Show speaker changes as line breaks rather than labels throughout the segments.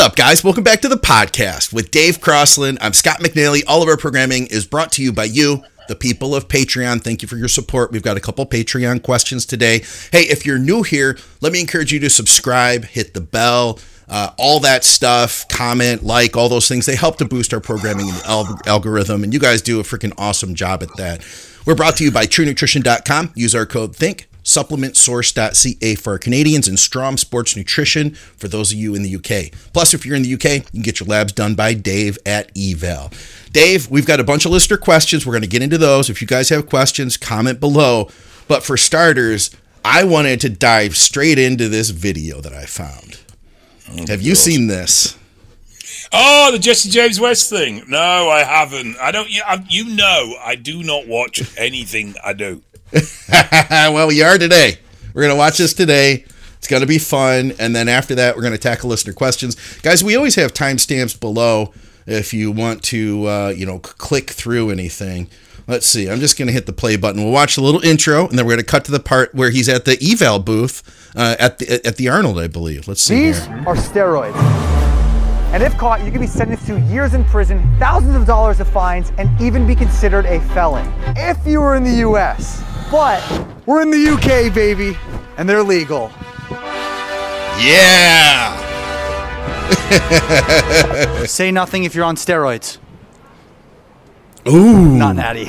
up, guys? Welcome back to the podcast with Dave Crossland. I'm Scott McNally. All of our programming is brought to you by you, the people of Patreon. Thank you for your support. We've got a couple Patreon questions today. Hey, if you're new here, let me encourage you to subscribe, hit the bell, all that stuff, comment, like, all those things. They help to boost our programming in the algorithm, and you guys do a freaking awesome job at that. We're brought to you by TrueNutrition.com. Use our code THINK. SupplementSource.ca for our Canadians, and Strom Sports Nutrition for those of you in the UK. Plus, if you're in the UK, you can get your labs done by Dave at Eval. Dave, we've got a bunch of listener questions. We're going to get into those. If you guys have questions, comment below. But for starters, I wanted to dive straight into this video that I found. Have you seen this?
Oh, the Jesse James West thing. No, I haven't. I don't. You know, I do not watch anything I do.
Well, we are today. We're going to watch this today. It's going to be fun. And then after that, we're going to tackle listener questions. Guys, we always have timestamps below if you want to, click through anything. Let's see. I'm just going to hit the play button. We'll watch a little intro, and then we're going to cut to the part where he's at the Eval booth at the Arnold, I believe. Let's see.
These are steroids. And if caught, you could be sentenced to years in prison, thousands of dollars of fines, and even be considered a felon. If you were in the U.S. But we're in the UK, baby, and they're legal.
Yeah!
Say nothing if you're on steroids.
Ooh.
Not natty.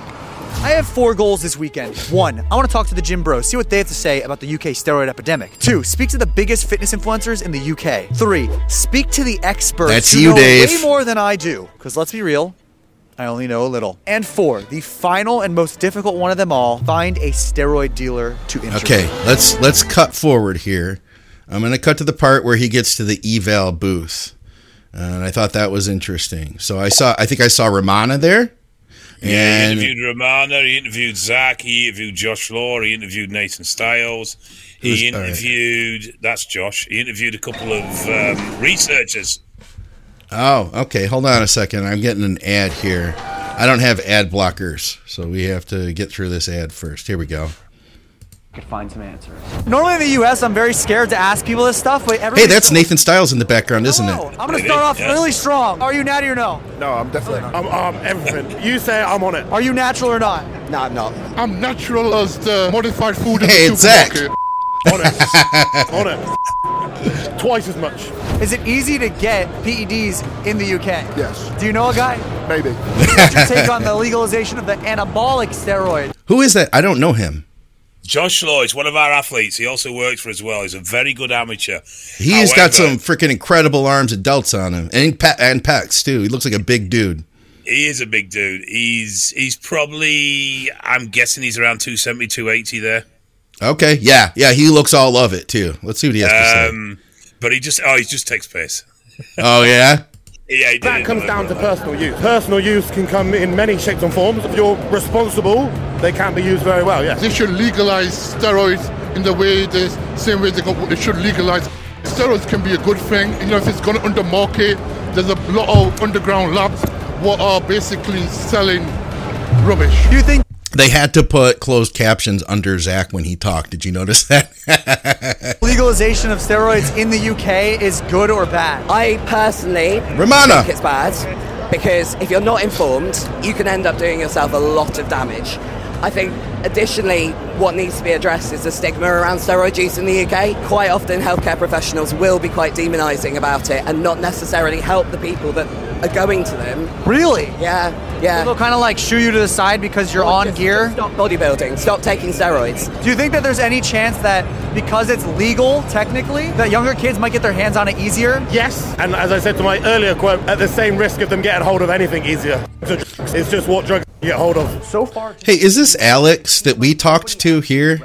I have 4 goals this weekend. 1, I want to talk to the gym bros, see what they have to say about the UK steroid epidemic. 2, speak to the biggest fitness influencers in the UK. 3, speak to the experts
That's
who
you,
know
Dave.
way more than I do. Because let's be real, I only know a little. And 4, the final and most difficult one of them all, find a steroid dealer to interview.
Okay, let's cut forward here. I'm going to cut to the part where he gets to the Eval booth. And I thought that was interesting. So I think I saw Romana there.
Yeah, he interviewed Romana, he interviewed Zach, he interviewed Josh Law, he interviewed Nathan Stiles, he interviewed, that's Josh, he interviewed a couple of researchers.
Oh, okay. Hold on a second. I'm getting an ad here. I don't have ad blockers, so we have to get through this ad first. Here we go.
Could find some answers. Normally in the U.S., I'm very scared to ask people this stuff, but
hey, that's Nathan Stiles in the background, isn't it?
I'm going to start off really strong. Are you natty or no?
No, I'm definitely not. I'm everything. You say I'm on it.
Are you natural or not?
No, I'm not.
I'm natural as the modified food in
Hey,
the
it's Zach.
supermarket.
On it. On it. Twice as much.
Is it easy to get PEDs in the UK?
Yes.
Do you know a guy?
Maybe.
What's your take on the legalization of the anabolic steroid?
Who is that? I don't know him.
Josh Law is one of our athletes. He also works for us as well. He's a very good amateur.
He's got some freaking incredible arms and delts on him, and pecs too. He looks like a big dude.
He is a big dude. He's probably, I'm guessing he's around 270, 280 there.
Okay, yeah, he looks all of it too. Let's see what he has to say.
But he just takes pace.
Oh yeah.
Yeah,
That comes down to personal use. Personal use can come in many shapes and forms. If you're responsible, they can be used very well, yes.
They should legalize steroids in the way, the same way they should legalize. Steroids can be a good thing. You know, if it's going to undermarket, there's a lot of underground labs what are basically selling rubbish.
Do you think
They had to put closed captions under Zach when he talked. Did you notice that?
legalization of steroids in the UK is good or bad?
I personally
Romana.
think it's bad because if you're not informed, you can end up doing yourself a lot of damage. I think additionally what needs to be addressed is the stigma around steroid use in the UK. Quite often healthcare professionals will be quite demonising about it and not necessarily help the people that are going to them.
Really?
Yeah.
They'll kind of like shoo you to the side because you're on gear?
Stop bodybuilding, stop taking steroids.
Do you think that there's any chance that because it's legal, technically, that younger kids might get their hands on it easier?
Yes, and as I said to my earlier quote, at the same risk of them getting hold of anything easier. It's just what drugs you get hold of.
So far,
Hey, is this Alex that we talked to here?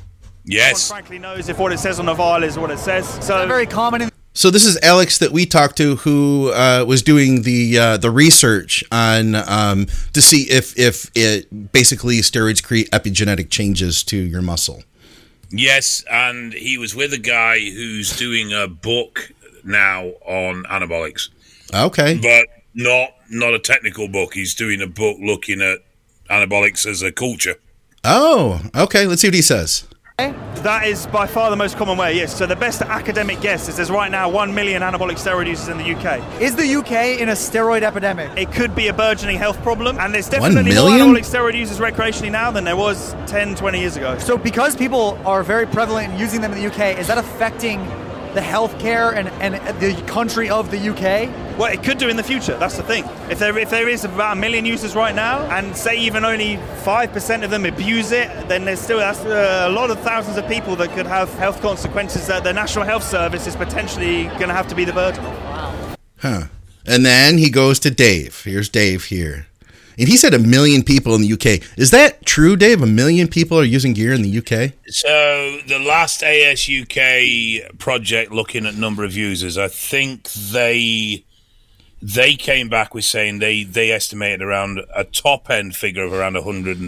Yes.
Frankly knows if what it says on the vial is what it says. So
very common in
So this is Alex that we talked to, who was doing the research on to see if it basically steroids create epigenetic changes to your muscle.
Yes, and he was with a guy who's doing a book now on anabolics.
Okay.
But not a technical book. He's doing a book looking at anabolics as a culture.
Oh, okay. Let's see what he says.
That is by far the most common way, yes. So the best academic guess is there's right now 1 million anabolic steroid users in the UK.
Is the UK in a steroid epidemic?
It could be a burgeoning health problem, and there's definitely more anabolic steroid users recreationally now than there was 10, 20 years ago.
So because people are very prevalent in using them in the UK, is that affecting the healthcare and the country of the UK?
Well, it could do in the future. That's the thing. If there is about 1 million users right now, and say even only 5% of them abuse it, then that's a lot of thousands of people that could have health consequences that the National Health Service is potentially going to have to be the burden of.
Wow.
Huh. And then he goes to Dave. Here's Dave here. And he said 1 million people in the UK. Is that true, Dave? 1 million people are using gear in the UK?
So the last ASUK project looking at number of users, I think they came back with saying they estimated around a top end figure of around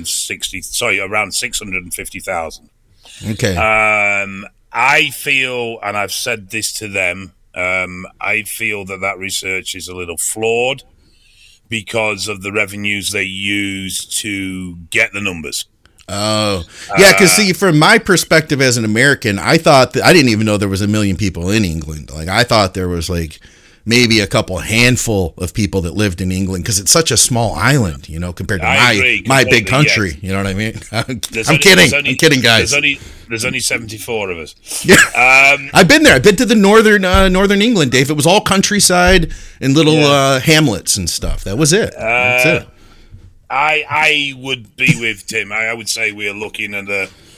650,000.
Okay.
I feel, and I've said this to them, I feel that research is a little flawed because of the revenues they use to get the numbers.
Oh, yeah, because see, from my perspective as an American, I thought I didn't even know there was 1 million people in England. Like, I thought there was like maybe a handful of people that lived in England because it's such a small island, you know, compared to my big country. Yes. You know what I mean? I'm kidding, guys.
There's only 74 of us.
Yeah, I've been there. I've been to the northern England, Dave. It was all countryside and little hamlets and stuff. That was it. That's it.
I would be with Tim. I would say we're looking at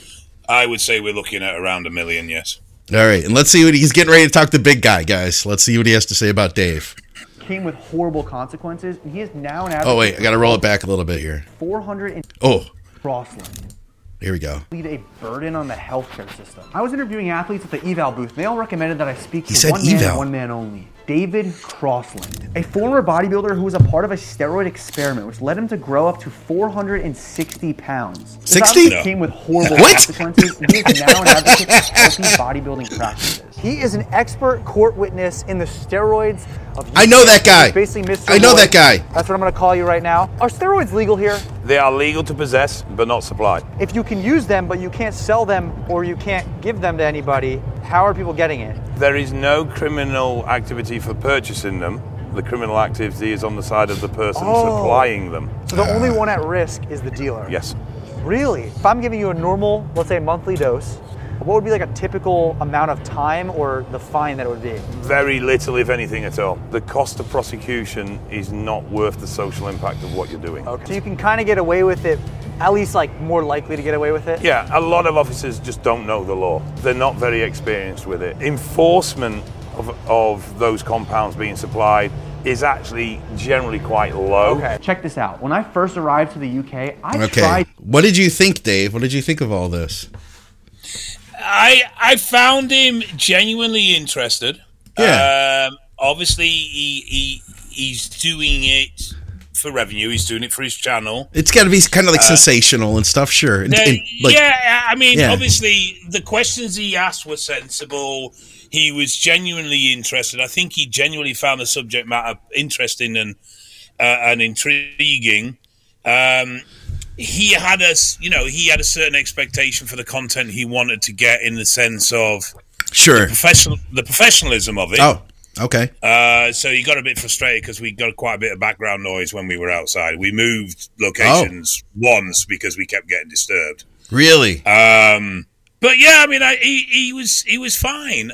around 1 million. Yes.
All right, and let's see what he's getting ready to talk to the big guy, guys. Let's see what he has to say about Dave.
Came with horrible consequences, and he is now an advocate.
Oh wait, I got to roll it back a little bit here.
400.
Crossland. Here we go.
Lead a burden on the healthcare system. I was interviewing athletes at the eval booth. They all recommended that I speak to one man and one man only. David Crossland, a former bodybuilder who was a part of a steroid experiment, which led him to grow up to 460 pounds.
60?
Came with horrible consequences. He is now an advocate for healthy bodybuilding practices. He is an expert court witness in the steroids of.
I know that guy.
Basically, Mr.
I know
Boyd.
that guy.
That's what I'm going to call you right now. Are steroids legal here?
They are legal to possess, but not supply.
If you can use them, but you can't sell them or you can't give them to anybody, how are people getting it?
There is no criminal activity for purchasing them. The criminal activity is on the side of the person supplying them.
So the only one at risk is the dealer?
Yes.
Really? If I'm giving you a normal, let's say monthly dose, what would be like a typical amount of time or the fine that it would be?
Very little, if anything at all. The cost of prosecution is not worth the social impact of what you're doing.
Okay. So you can kind of get away with it, at least like more likely to get away with it?
Yeah, a lot of officers just don't know the law. They're not very experienced with it. Enforcement of those compounds being supplied is actually generally quite low.
Okay, check this out. When I first arrived to the UK, I tried...
What did you think, Dave? What did you think of all this?
I found him genuinely interested.
Yeah.
Obviously, he's doing it for revenue. He's doing it for his channel.
It's got to be kind of like sensational and stuff, sure.
Obviously, the questions he asked were sensible. He was genuinely interested. I think he genuinely found the subject matter interesting and intriguing. He had a certain expectation for the content he wanted to get in the sense of the professionalism of it.
Oh, okay.
So he got a bit frustrated because we got quite a bit of background noise when we were outside. We moved locations once because we kept getting disturbed.
Really?
But yeah, I mean, he was fine.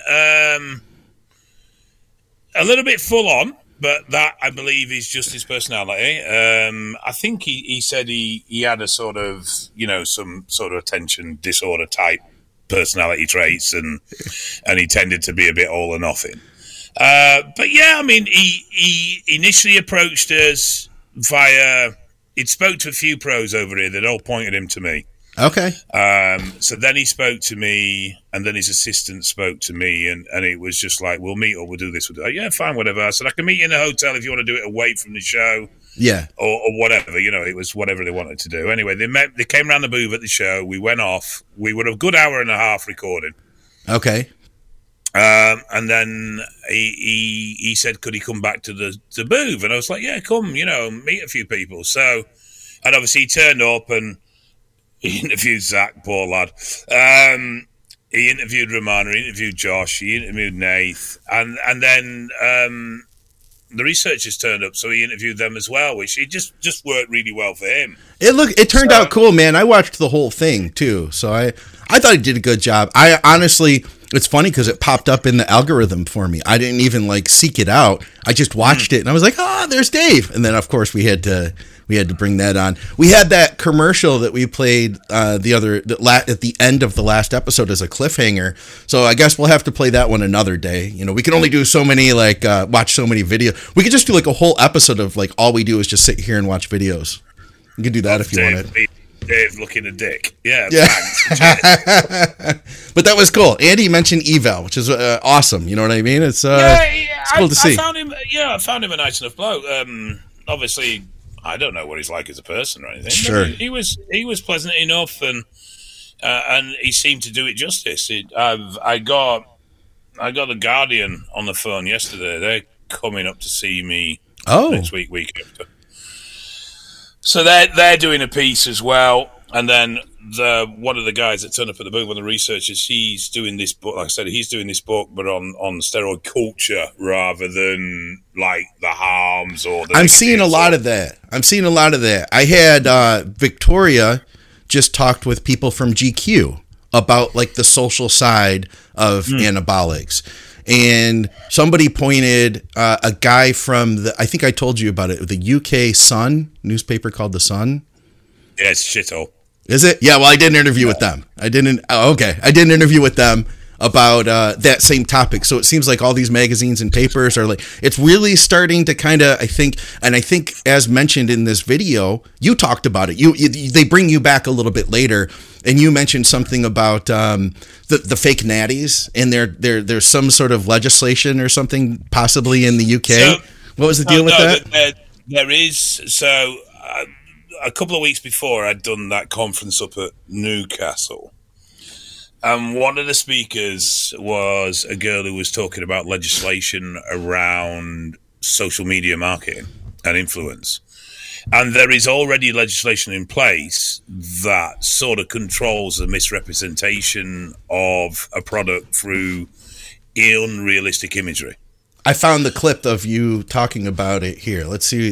A little bit full on. But that, I believe, is just his personality. I think he said he had a sort of, some sort of attention disorder type personality traits, and he tended to be a bit all or nothing. But yeah, I mean, he initially approached us via. He'd spoke to a few pros over here that all pointed him to me.
Okay.
So then he spoke to me, and then his assistant spoke to me, and it was just like, we'll meet or we'll do this. Yeah, fine, whatever. I said, I can meet you in a hotel if you want to do it away from the show.
Yeah.
Or whatever, it was whatever they wanted to do. Anyway, they came around the booth at the show. We went off. We were a good hour and a half recording.
Okay.
And then he said, could he come back to the booth? And I was like, yeah, come, meet a few people. So, and obviously he turned up and He interviewed Zach, poor lad. He interviewed Romana, he interviewed Josh, he interviewed Nath, and then the researchers turned up, so he interviewed them as well, which it just worked really well for him.
It turned out cool, man. I watched the whole thing too, so I thought he did a good job. I honestly, it's funny because it popped up in the algorithm for me. I didn't even like seek it out. I just watched it, and I was like, "Oh, there's Dave." And then, of course, we had to bring that on. We had that commercial that we played at the end of the last episode as a cliffhanger. So I guess we'll have to play that one another day. You know, we can only do so many watch so many videos. We could just do like a whole episode of like all we do is just sit here and watch videos. You could do that if you wanted.
Dave looking a dick. Yeah.
But that was cool. Andy mentioned eval, which is awesome. You know what I mean? It's cool to see.
I found him a nice enough bloke. Obviously, I don't know what he's like as a person or anything.
Sure.
He was pleasant enough, and he seemed to do it justice. I got the Guardian on the phone yesterday. They're coming up to see me next week after. So they're doing a piece as well, and then one of the guys that turned up at the booth, one of the researchers, he's doing this book. Like I said, he's doing this book, but on steroid culture rather than like the harms or.
I'm seeing a lot of that. I had Victoria just talked with people from GQ about like the social side of anabolics. And somebody pointed a guy from I think I told you about it, the UK Sun, newspaper called The Sun.
Yeah, it's shithole.
Is it? Yeah, well, I did an interview with them. I did an interview with them about that same topic. So it seems like all these magazines and papers are like, it's really starting to kind of, I think as mentioned in this video, you talked about it. They bring you back a little bit later, and you mentioned something about the fake natties, and there's some sort of legislation or something possibly in the UK. So, what was the deal with that?
There is. So a couple of weeks before, I'd done that conference up at Newcastle. And one of the speakers was a girl who was talking about legislation around social media marketing and influence. And there is already legislation in place that sort of controls the misrepresentation of a product through unrealistic imagery.
I found the clip of you talking about it here. Let's see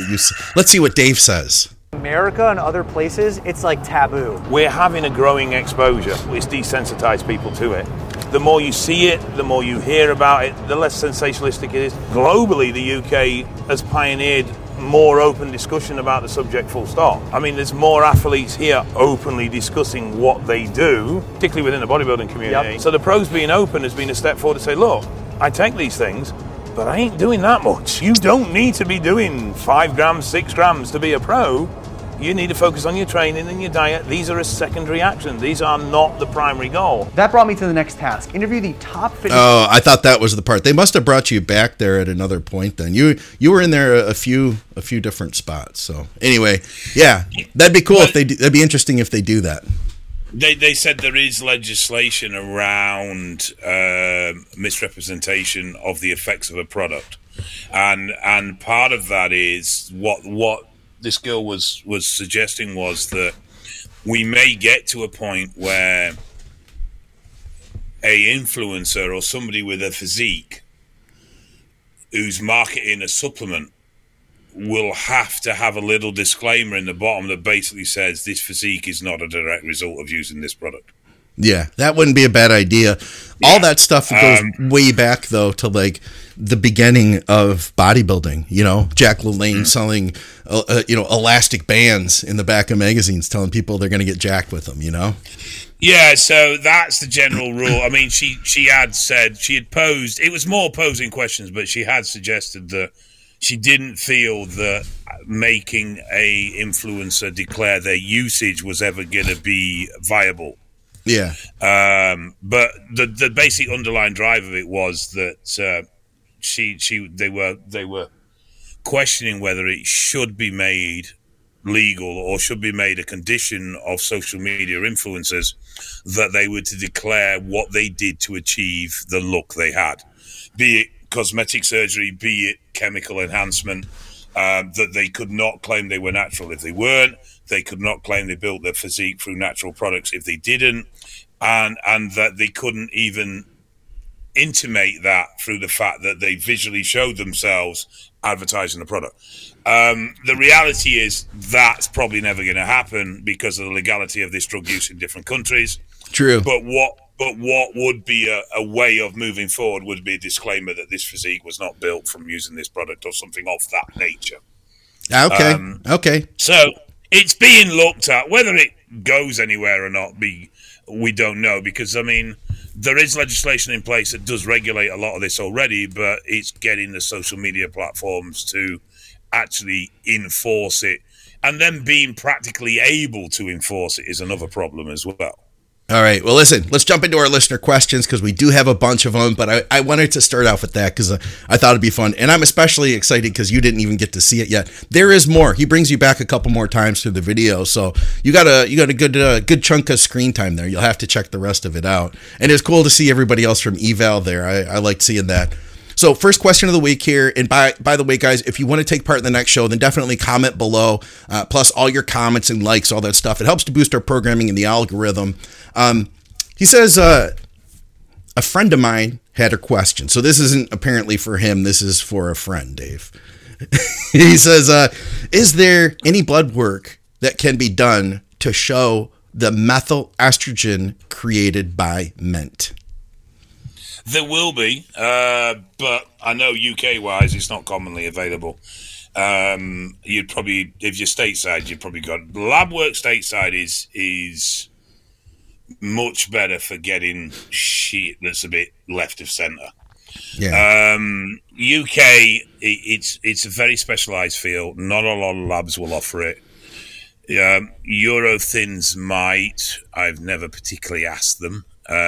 what Dave says.
America and other places, it's like taboo.
We're having a growing exposure. It's desensitized people to it. The more you see it, the more you hear about it, the less sensationalistic it is. Globally, the UK has pioneered more open discussion about the subject, full stop. I mean, there's more athletes here openly discussing what they do, particularly within the bodybuilding community. Yep. So the pros being open has been a step forward to say, look, I take these things, but I ain't doing that much. You don't need to be doing 5 grams, 6 grams to be a pro. You need to focus on your training and your diet. These are a secondary action. These are not the primary goal.
That brought me to the next task. Interview the top 50.
Oh, I thought that was the part. They must have brought you back there at another point then. You were in there a few different spots. So anyway, yeah, that'd be cool if that'd be interesting if they do that.
They said there is legislation around misrepresentation of the effects of a product. And part of that is what this girl was suggesting was that we may get to a point where a influencer or somebody with a physique who's marketing a supplement will have to have a little disclaimer in the bottom that basically says this physique is not a direct result of using this product.
Yeah, that wouldn't be a bad idea. Yeah. All that stuff goes way back, though, to like the beginning of bodybuilding. You know, Jack LaLanne selling, elastic bands in the back of magazines, telling people they're going to get jacked with them. You know.
Yeah, so that's the general rule. I mean, she had said she had posed. It was more posing questions, but she had suggested that she didn't feel that making a influencer declare their usage was ever going to be viable.
Yeah.
But the basic underlying drive of it was that they were questioning whether it should be made legal or should be made a condition of social media influencers that they were to declare what they did to achieve the look they had, be it cosmetic surgery, be it chemical enhancement, that they could not claim they were natural if they weren't. They could not claim they built their physique through natural products if they didn't, and that they couldn't even intimate that through the fact that they visually showed themselves advertising the product. The reality is that's probably never going to happen because of the legality of this drug use in different countries.
True.
But what would be a way of moving forward would be a disclaimer that this physique was not built from using this product or something of that nature.
Okay. Okay.
So it's being looked at. Whether it goes anywhere or not, we don't know, because, I mean, there is legislation in place that does regulate a lot of this already, but it's getting the social media platforms to actually enforce it, and then being practically able to enforce it is another problem as well.
All right. Well, listen, let's jump into our listener questions because we do have a bunch of them, but I wanted to start off with that because I thought it'd be fun. And I'm especially excited because you didn't even get to see it yet. There is more. He brings you back a couple more times through the video. So you got a good chunk of screen time there. You'll have to check the rest of it out. And it's cool to see everybody else from Eval there. I liked seeing that. So first question of the week here, and by the way, guys, if you want to take part in the next show, then definitely comment below, plus all your comments and likes, all that stuff. It helps to boost our programming in the algorithm. He says, a friend of mine had a question. So this isn't apparently for him. This is for a friend, Dave. He says, is there any blood work that can be done to show the methyl estrogen created by mint?
There will be, but I know UK-wise it's not commonly available. You'd probably, if you're stateside, you've probably got lab work stateside is much better for getting shit that's a bit left of centre.
Yeah.
UK, it's a very specialised field. Not a lot of labs will offer it. Eurothins might. I've never particularly asked them.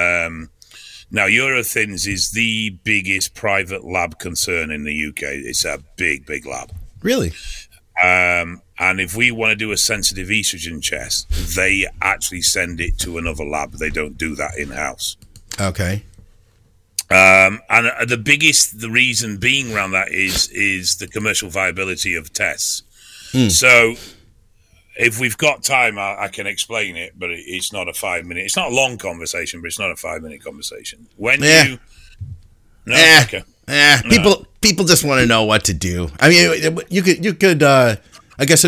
Now, Eurothins is the biggest private lab concern in the UK. It's a big, big lab.
Really?
And if we want to do a sensitive estrogen test, they actually send it to another lab. They don't do that in-house.
Okay.
And the reason being around that is the commercial viability of tests. So if we've got time, I can explain it, but it's not a 5-minute. It's not a long conversation, but it's not a 5-minute conversation. Okay.
People just want to know what to do. I mean, you could. I guess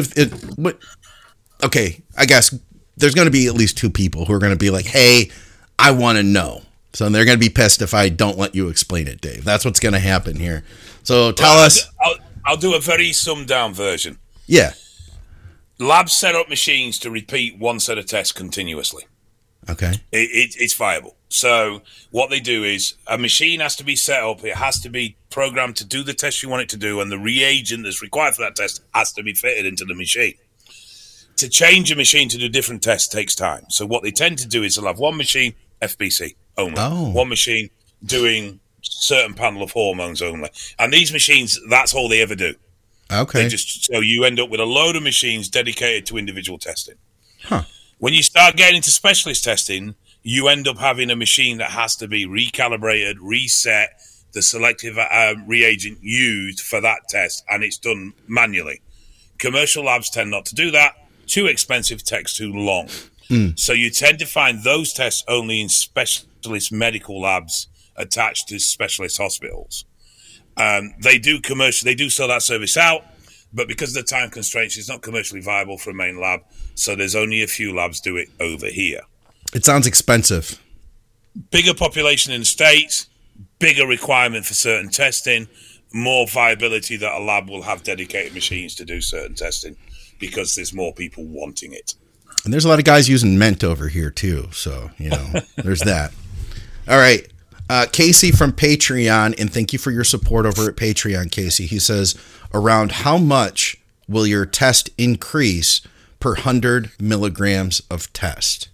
I guess there's going to be at least 2 people who are going to be like, "Hey, I want to know." So they're going to be pissed if I don't let you explain it, Dave. That's what's going to happen here. So tell us.
I'll do a very summed down version.
Yeah.
Labs set up machines to repeat one set of tests continuously.
Okay.
It's viable. So what they do is a machine has to be set up. It has to be programmed to do the test you want it to do, and the reagent that's required for that test has to be fitted into the machine. To change a machine to do different tests takes time. So what they tend to do is they'll have one machine, FBC only.
Oh.
One machine doing certain panel of hormones only. And these machines, that's all they ever do.
Okay.
So you end up with a load of machines dedicated to individual testing.
Huh.
When you start getting into specialist testing, you end up having a machine that has to be recalibrated, reset, the selective reagent used for that test, and it's done manually. Commercial labs tend not to do that. Too expensive, takes too long. So you tend to find those tests only in specialist medical labs attached to specialist hospitals. They do sell that service out, but because of the time constraints, it's not commercially viable for a main lab. So there's only a few labs do it over here.
It sounds expensive.
Bigger population in the States, bigger requirement for certain testing, more viability that a lab will have dedicated machines to do certain testing because there's more people wanting it.
And there's a lot of guys using Mint over here too. So, there's that. All right. Casey from Patreon, and thank you for your support over at Patreon, Casey. He says, around how much will your test increase per 100 milligrams of test?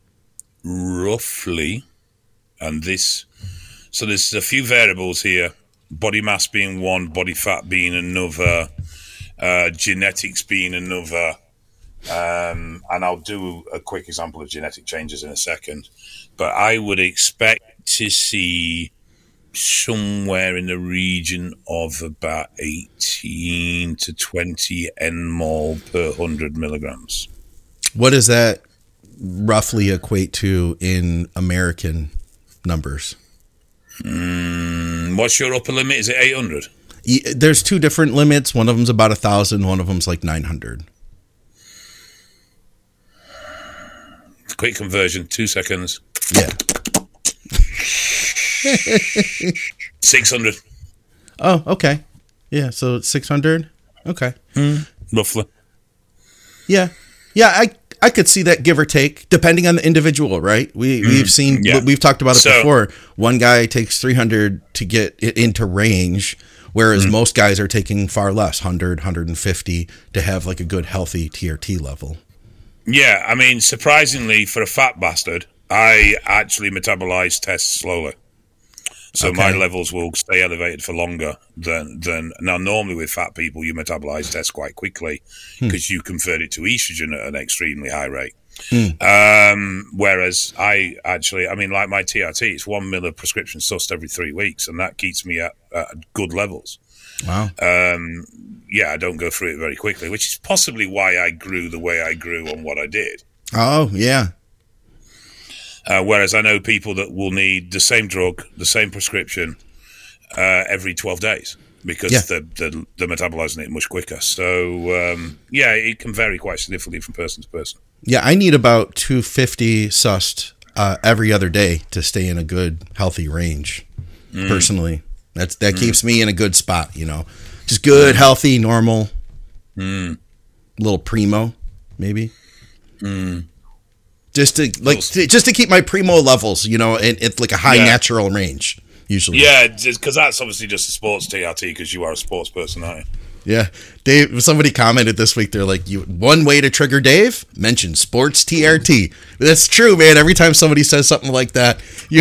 Roughly, and there's a few variables here, body mass being one, body fat being another, genetics being another, and I'll do a quick example of genetic changes in a second, but I would expect to see somewhere in the region of about 18 to 20 nmol per 100 milligrams.
What does that roughly equate to in American numbers?
What's your upper limit? Is it 800?
There's two different limits. One of them's about 1,000. One of them's like 900.
Quick conversion, 2 seconds.
Yeah.
600.
Oh, okay. Yeah, so 600. Okay.
Roughly.
Yeah. Yeah, I could see that, give or take, depending on the individual, right? We've seen, we've talked about it before. One guy takes 300 to get it into range, whereas most guys are taking far less, 100, 150, to have like a good, healthy TRT level.
Yeah, I mean, surprisingly, for a fat bastard, I actually metabolize tests slowly. So my levels will stay elevated for longer than now. Normally with fat people, you metabolize tests quite quickly because you convert it to estrogen at an extremely high rate. Whereas I mean, like my TRT, it's 1 ml of prescription sussed every 3 weeks, and that keeps me at good levels.
Wow.
Yeah, I don't go through it very quickly, which is possibly why I grew the way I grew on what I did.
Oh, yeah.
Whereas I know people that will need the same drug, the same prescription every 12 days because they're metabolizing it much quicker. So, yeah, it can vary quite significantly from person to person.
Yeah, I need about 250 sussed every other day to stay in a good, healthy range, personally. That keeps me in a good spot, you know. Just good, healthy, normal, little primo, maybe. Just to keep my primo levels, you know, it's like a high natural range usually.
Yeah, because that's obviously just a sports TRT because you are a sports person, aren't you?
Yeah, Dave. Somebody commented this week. They're like, one way to trigger Dave, mention sports TRT. That's true, man. Every time somebody says something like that, you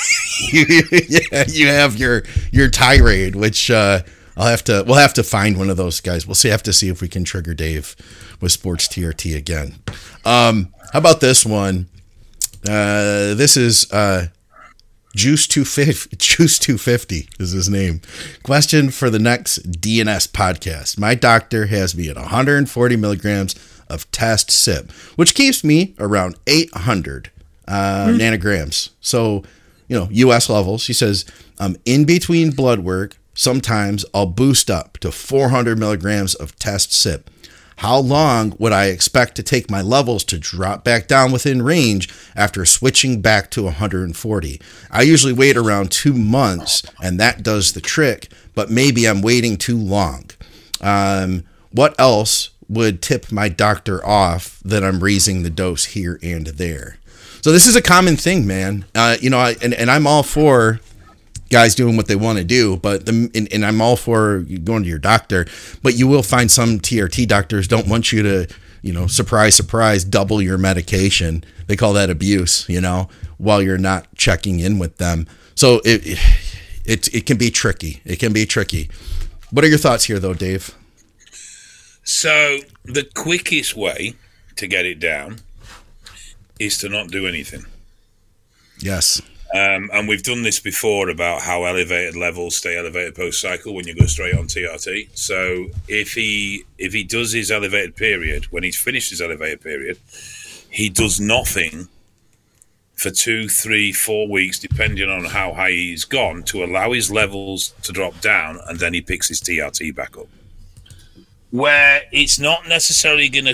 have your tirade, which we'll have to find one of those guys. We'll have to see if we can trigger Dave with sports TRT again. How about this one? This is Juice 250 is his name. Question for the next DNS podcast. My doctor has me at 140 milligrams of test SIP, which keeps me around 800 nanograms. So, you know, US levels. He says, in between blood work, sometimes I'll boost up to 400 milligrams of test SIP. How long would I expect to take my levels to drop back down within range after switching back to 140? I usually wait around 2 months, and that does the trick, but maybe I'm waiting too long. What else would tip my doctor off that I'm raising the dose here and there? So this is a common thing, man. You know, and I'm all for guys doing what they want to do, but and I'm all for going to your doctor, but you will find some TRT doctors don't want you to, you know, surprise, double your medication. They call that abuse, you know, while you're not checking in with them. So it can be tricky. It can be tricky. What are your thoughts here, though, Dave?
So the quickest way to get it down is to not do anything.
Yes.
And we've done this before about how elevated levels stay elevated post-cycle when you go straight on TRT. So if he does his elevated period, when he's finished his elevated period, he does nothing for 2, 3, 4 weeks, depending on how high he's gone, to allow his levels to drop down, and then he picks his TRT back up. Where it's not necessarily going to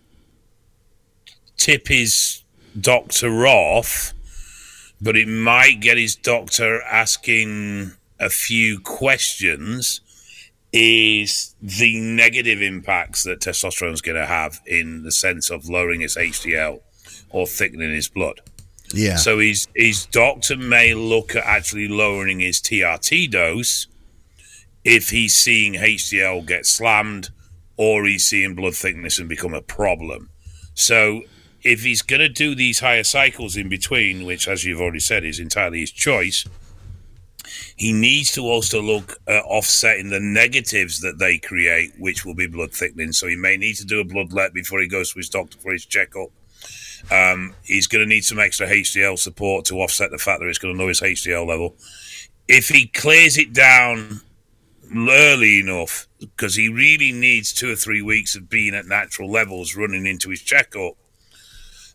tip his doctor off, but it might get his doctor asking a few questions, is the negative impacts that testosterone is going to have in the sense of lowering his HDL or thickening his blood.
Yeah.
So his doctor may look at actually lowering his TRT dose if he's seeing HDL get slammed or he's seeing blood thickness and become a problem. So if he's going to do these higher cycles in between, which, as you've already said, is entirely his choice, he needs to also look at offsetting the negatives that they create, which will be blood thickening. So he may need to do a bloodlet before he goes to his doctor for his checkup. He's going to need some extra HDL support to offset the fact that it's going to lower his HDL level. If he clears it down early enough, because he really needs 2 or 3 weeks of being at natural levels running into his checkup,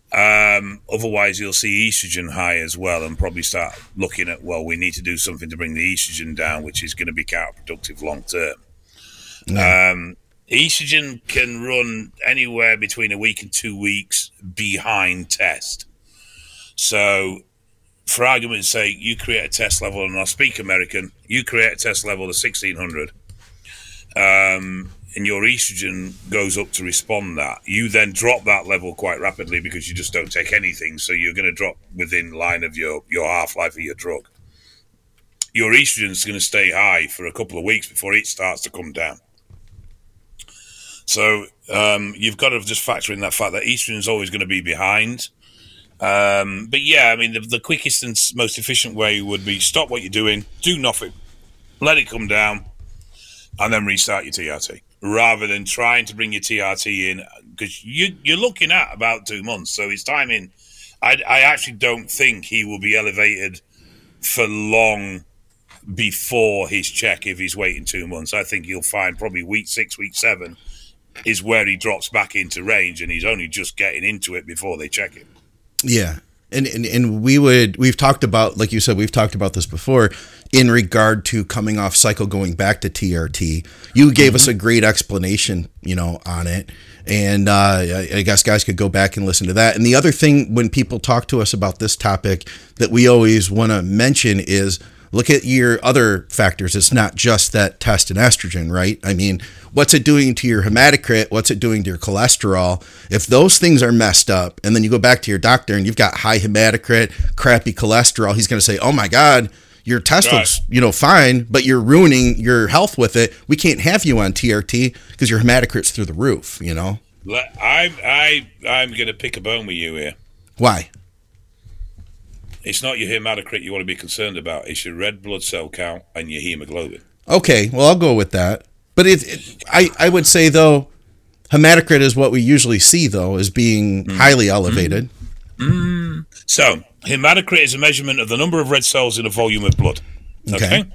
Otherwise, you'll see estrogen high as well, and probably start looking at, well, we need to do something to bring the estrogen down, which is going to be counterproductive long term. Yeah. Estrogen can run anywhere between a week and 2 weeks behind test. So, for argument's sake, you create a test level, and I'll speak American, you create a test level of 1600, and your estrogen goes up to respond that. You then drop that level quite rapidly because you just don't take anything, so you're going to drop within line of your half-life of your drug. Your estrogen is going to stay high for a couple of weeks before it starts to come down. So you've got to just factor in that fact that estrogen is always going to be behind. But yeah, I mean, the quickest and most efficient way would be stop what you're doing, do nothing, let it come down, and then restart your TRT, rather than trying to bring your TRT in, because you're looking at about 2 months. So his timing, I actually don't think he will be elevated for long before his check if he's waiting 2 months. I think you'll find probably week 6, week 7 is where he drops back into range, and he's only just getting into it before they check him.
Yeah. And we've talked about, like you said, we've talked about this before in regard to coming off cycle, going back to TRT. You gave us a great explanation, on it. And I guess guys could go back and listen to that. And the other thing, when people talk to us about this topic, that we always want to mention is look at your other factors. It's not just that test and estrogen, right? I mean, what's it doing to your hematocrit? What's it doing to your cholesterol? If those things are messed up, and then you go back to your doctor and you've got high hematocrit, crappy cholesterol, he's going to say, oh my God, your test looks, fine, but you're ruining your health with it. We can't have you on TRT because your hematocrit's through the roof,
I'm going to pick a bone with you here.
Why?
It's not your hematocrit you want to be concerned about. It's your red blood cell count and your hemoglobin.
Okay, well, I'll go with that. But I would say, though, hematocrit is what we usually see, though, as being highly elevated.
So, hematocrit is a measurement of the number of red cells in a volume of blood. Okay?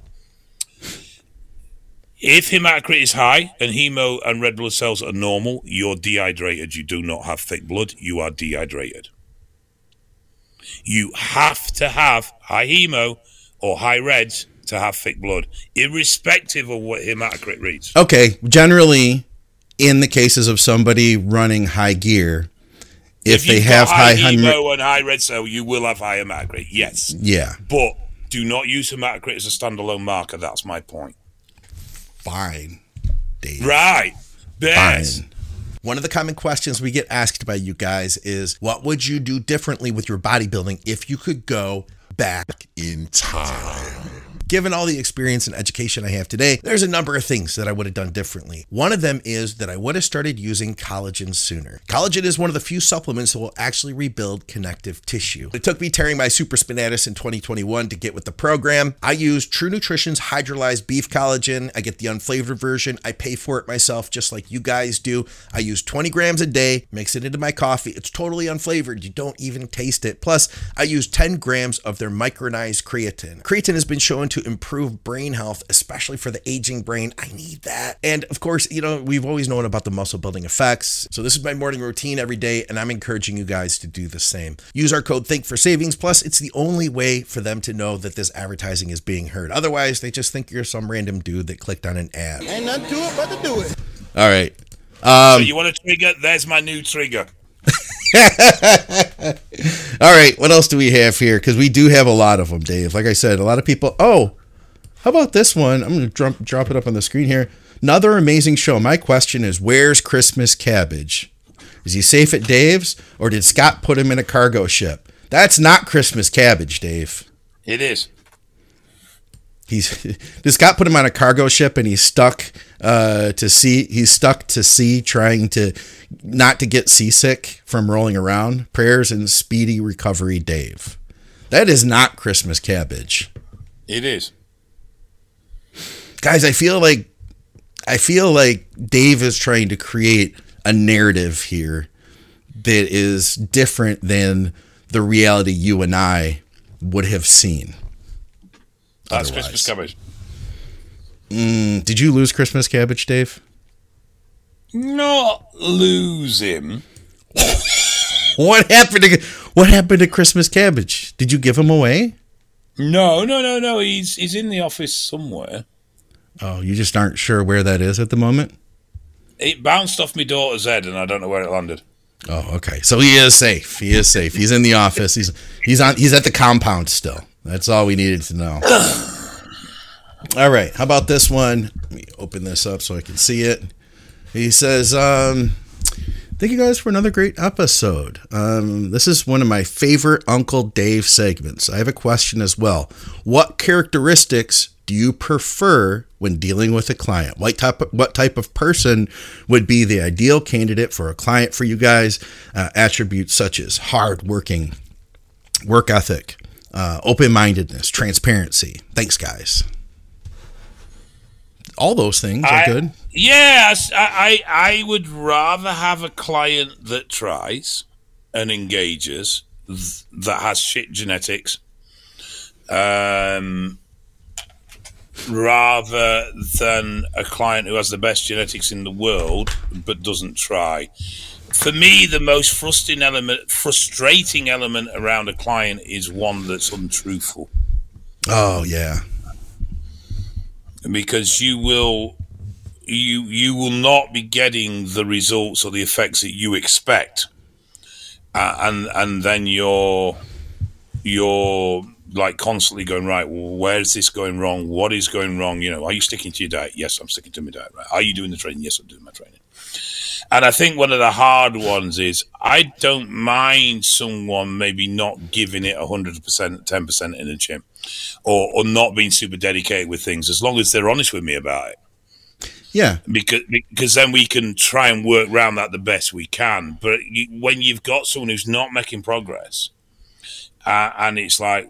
If hematocrit is high and hemo and red blood cells are normal, you're dehydrated. You do not have thick blood. You are dehydrated. You have to have high hemo or high reds to have thick blood, irrespective of what hematocrit reads.
Okay, generally, in the cases of somebody running high gear, if they have high
hemo and high red cell, you will have high hematocrit, yes.
Yeah.
But do not use hematocrit as a standalone marker. That's my point.
Fine, Dave.
Right. Best.
Fine. One of the common questions we get asked by you guys is, what would you do differently with your bodybuilding if you could go back in time? Given all the experience and education I have today, there's a number of things that I would have done differently. One of them is that I would have started using collagen sooner. Collagen is one of the few supplements that will actually rebuild connective tissue. It took me tearing my super spinatus in 2021 to get with the program. I use True Nutrition's hydrolyzed beef collagen. I get the unflavored version. I pay for it myself just like you guys do. I use 20 grams a day, mix it into my coffee. It's totally unflavored. You don't even taste it. Plus, I use 10 grams of their micronized creatine. Creatine has been shown to improve brain health, especially for the aging brain. I need that. And of course, we've always known about the muscle building effects. So this is my morning routine every day, and I'm encouraging you guys to do the same. Use our code THINK for savings. Plus, it's the only way for them to know that this advertising is being heard. Otherwise, they just think you're some random dude that clicked on an ad.
Ain't nothing to it but to do it.
All right.
So you want a trigger? There's my new trigger.
All right, what else do we have here? Because we do have a lot of them, Dave. Like I said, a lot of people. Oh, how about this one? I'm going to drop it up on the screen here. Another amazing show. My question is, where's Christmas Cabbage? Is he safe at Dave's, or did Scott put him in a cargo ship? That's not Christmas Cabbage, Dave.
It is.
Did Scott put him on a cargo ship and he's stuck to sea? He's stuck to sea, trying to not to get seasick from rolling around. Prayers and speedy recovery, Dave. That is not Christmas Cabbage.
It is.
Guys, I feel like Dave is trying to create a narrative here that is different than the reality you and I would have seen.
That's Christmas Cabbage.
Did you lose Christmas Cabbage, Dave?
Not lose him.
What happened to Christmas cabbage? Did you give him away?
No. He's in the office somewhere.
Oh, you just aren't sure where that is at the moment?
It bounced off my daughter's head, and I don't know where it landed.
Oh, okay. So he is safe. He's in the office. He's at the compound still. That's all we needed to know. All right. How about this one? Let me open this up so I can see it. He says, thank you guys for another great episode. This is one of my favorite Uncle Dave segments. I have a question as well. What characteristics do you prefer when dealing with a client? What type of person would be the ideal candidate for a client for you guys? Attributes such as hardworking, work ethic, open-mindedness, transparency. Thanks, guys. All those things are good.
Yes, I would rather have a client that tries and engages, that has shit genetics, rather than a client who has the best genetics in the world but doesn't try. For me, the most frustrating element around a client is one that's untruthful.
Oh, yeah.
Because you will not be getting the results or the effects that you expect, and then you're like constantly going, right, well, where is this going wrong? What is going wrong? Are you sticking to your diet? Yes, I'm sticking to my diet. Right? Are you doing the training? Yes, I'm doing my training. And I think one of the hard ones is I don't mind someone maybe not giving it 100%, 10% in the gym, or not being super dedicated with things, as long as they're honest with me about it.
Yeah.
Because then we can try and work around that the best we can. But when you've got someone who's not making progress, and it's like,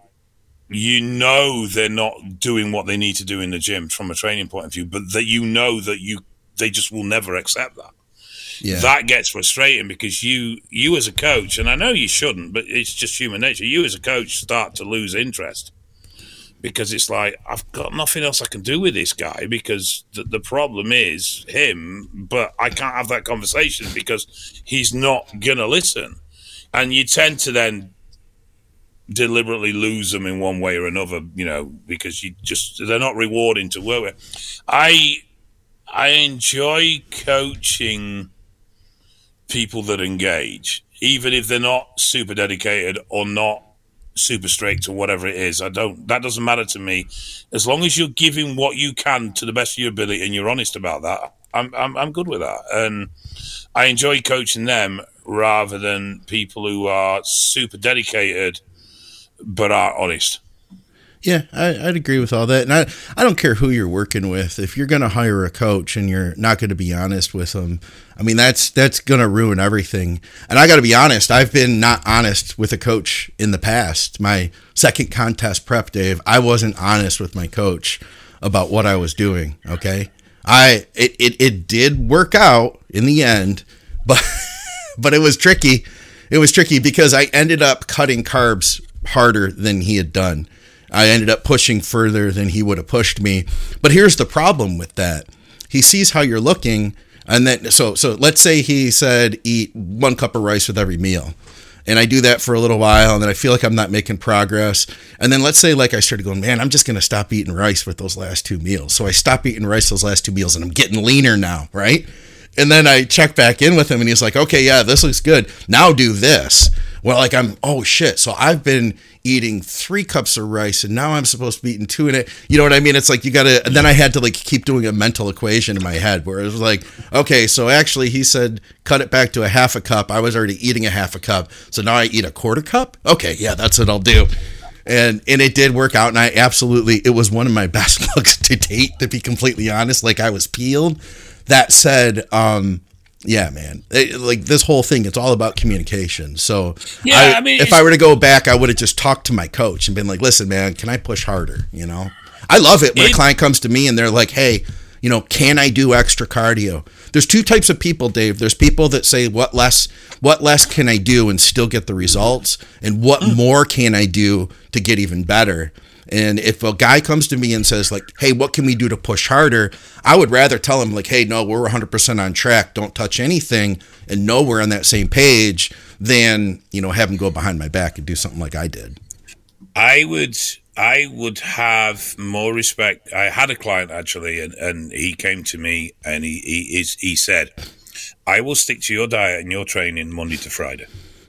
they're not doing what they need to do in the gym from a training point of view, but that they just will never accept that. Yeah. That gets frustrating because you as a coach, and I know you shouldn't, but it's just human nature. You as a coach start to lose interest because it's like, I've got nothing else I can do with this guy because the problem is him, but I can't have that conversation because he's not going to listen. And you tend to then deliberately lose them in one way or another, because they're not rewarding to work with. I enjoy coaching people that engage, even if they're not super dedicated or not super strict or whatever it is. That doesn't matter to me, as long as you're giving what you can to the best of your ability and you're honest about that. I'm good with that, and I enjoy coaching them rather than people who are super dedicated but are honest.
Yeah, I'd agree with all that. And I don't care who you're working with. If you're going to hire a coach and you're not going to be honest with them, I mean, that's going to ruin everything. And I got to be honest, I've been not honest with a coach in the past. My second contest prep, Dave, I wasn't honest with my coach about what I was doing, okay? It did work out in the end, but it was tricky. It was tricky because I ended up cutting carbs harder than he had done. I ended up pushing further than he would have pushed me. But here's the problem with that. He sees how you're looking, and then so let's say he said eat 1 cup of rice with every meal. And I do that for a little while, and then I feel like I'm not making progress. And then let's say like I started going, man, I'm just going to stop eating rice with those last 2 meals. So I stop eating rice those last 2 meals, and I'm getting leaner now, right? And then I check back in with him, and he's like, okay, yeah, this looks good. Now do this. Well, like oh shit. So I've been eating 3 cups of rice, and now I'm supposed to be eating 2 in it. You know what I mean? It's like you got to, and then I had to like keep doing a mental equation in my head where it was like, okay, so actually he said, cut it back to a 1/2 cup. I was already eating a 1/2 cup. So now I eat a 1/4 cup. Okay. Yeah, that's what I'll do. And it did work out. And it was one of my best looks to date, to be completely honest. Like I was peeled. That said, yeah, man, like this whole thing, it's all about communication. So
yeah,
if I were to go back, I would have just talked to my coach and been like, listen, man, can I push harder? I love it when a client comes to me and they're like, hey, can I do extra cardio? There's 2 types of people, Dave. There's people that say, what less can I do and still get the results? And what more can I do to get even better? And if a guy comes to me and says like, hey, what can we do to push harder? I would rather tell him like, hey, no, we're 100% on track. Don't touch anything, and know we're on that same page, than, have him go behind my back and do something like I did.
I would have more respect. I had a client actually, and he came to me and he said, I will stick to your diet and your training Monday to Friday.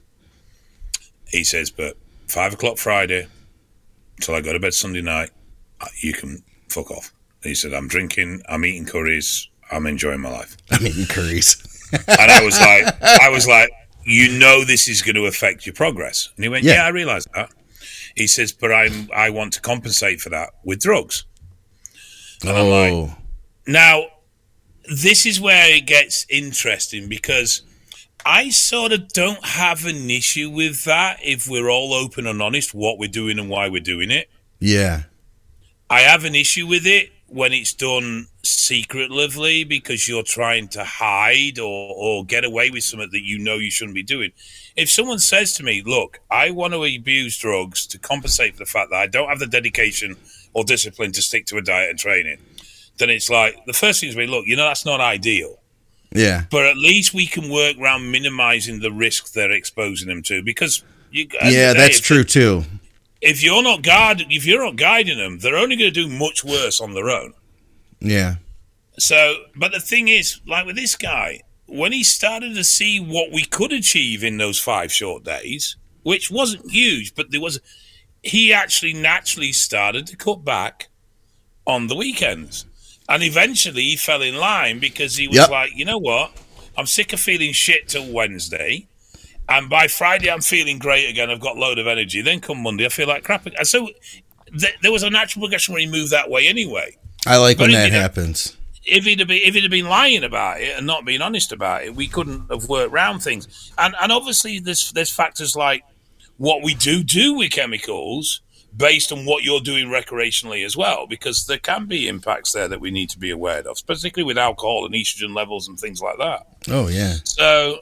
He says, but 5 o'clock Friday till I go to bed Sunday night, you can fuck off. He said, I'm drinking, I'm eating curries, I'm enjoying my life.
I'm eating curries.
And I was like, this is going to affect your progress. And he went, yeah, I realize that. He says, but I want to compensate for that with drugs. And I'm like, now, this is where it gets interesting, because I sort of don't have an issue with that if we're all open and honest what we're doing and why we're doing it.
Yeah.
I have an issue with it when it's done secretively because you're trying to hide or get away with something that you shouldn't be doing. If someone says to me, look, I want to abuse drugs to compensate for the fact that I don't have the dedication or discipline to stick to a diet and training, then it's like, the first thing is, look, that's not ideal.
Yeah.
But at least we can work around minimizing the risk they're exposing them to, because
that's true too.
If you're not guiding them, they're only going to do much worse on their own.
Yeah.
So, but the thing is, like with this guy, when he started to see what we could achieve in those 5 short days, which wasn't huge, but he actually naturally started to cut back on the weekends. And eventually he fell in line because he was like, you know what? I'm sick of feeling shit till Wednesday. And by Friday, I'm feeling great again. I've got a load of energy. Then come Monday, I feel like crap. And so there was a natural progression where he moved that way anyway.
I like when that happens.
If he'd have been lying about it and not being honest about it, we couldn't have worked around things. And obviously there's factors like what we do with chemicals based on what you're doing recreationally as well, because there can be impacts there that we need to be aware of, particularly with alcohol and estrogen levels and things like that.
Oh, yeah.
So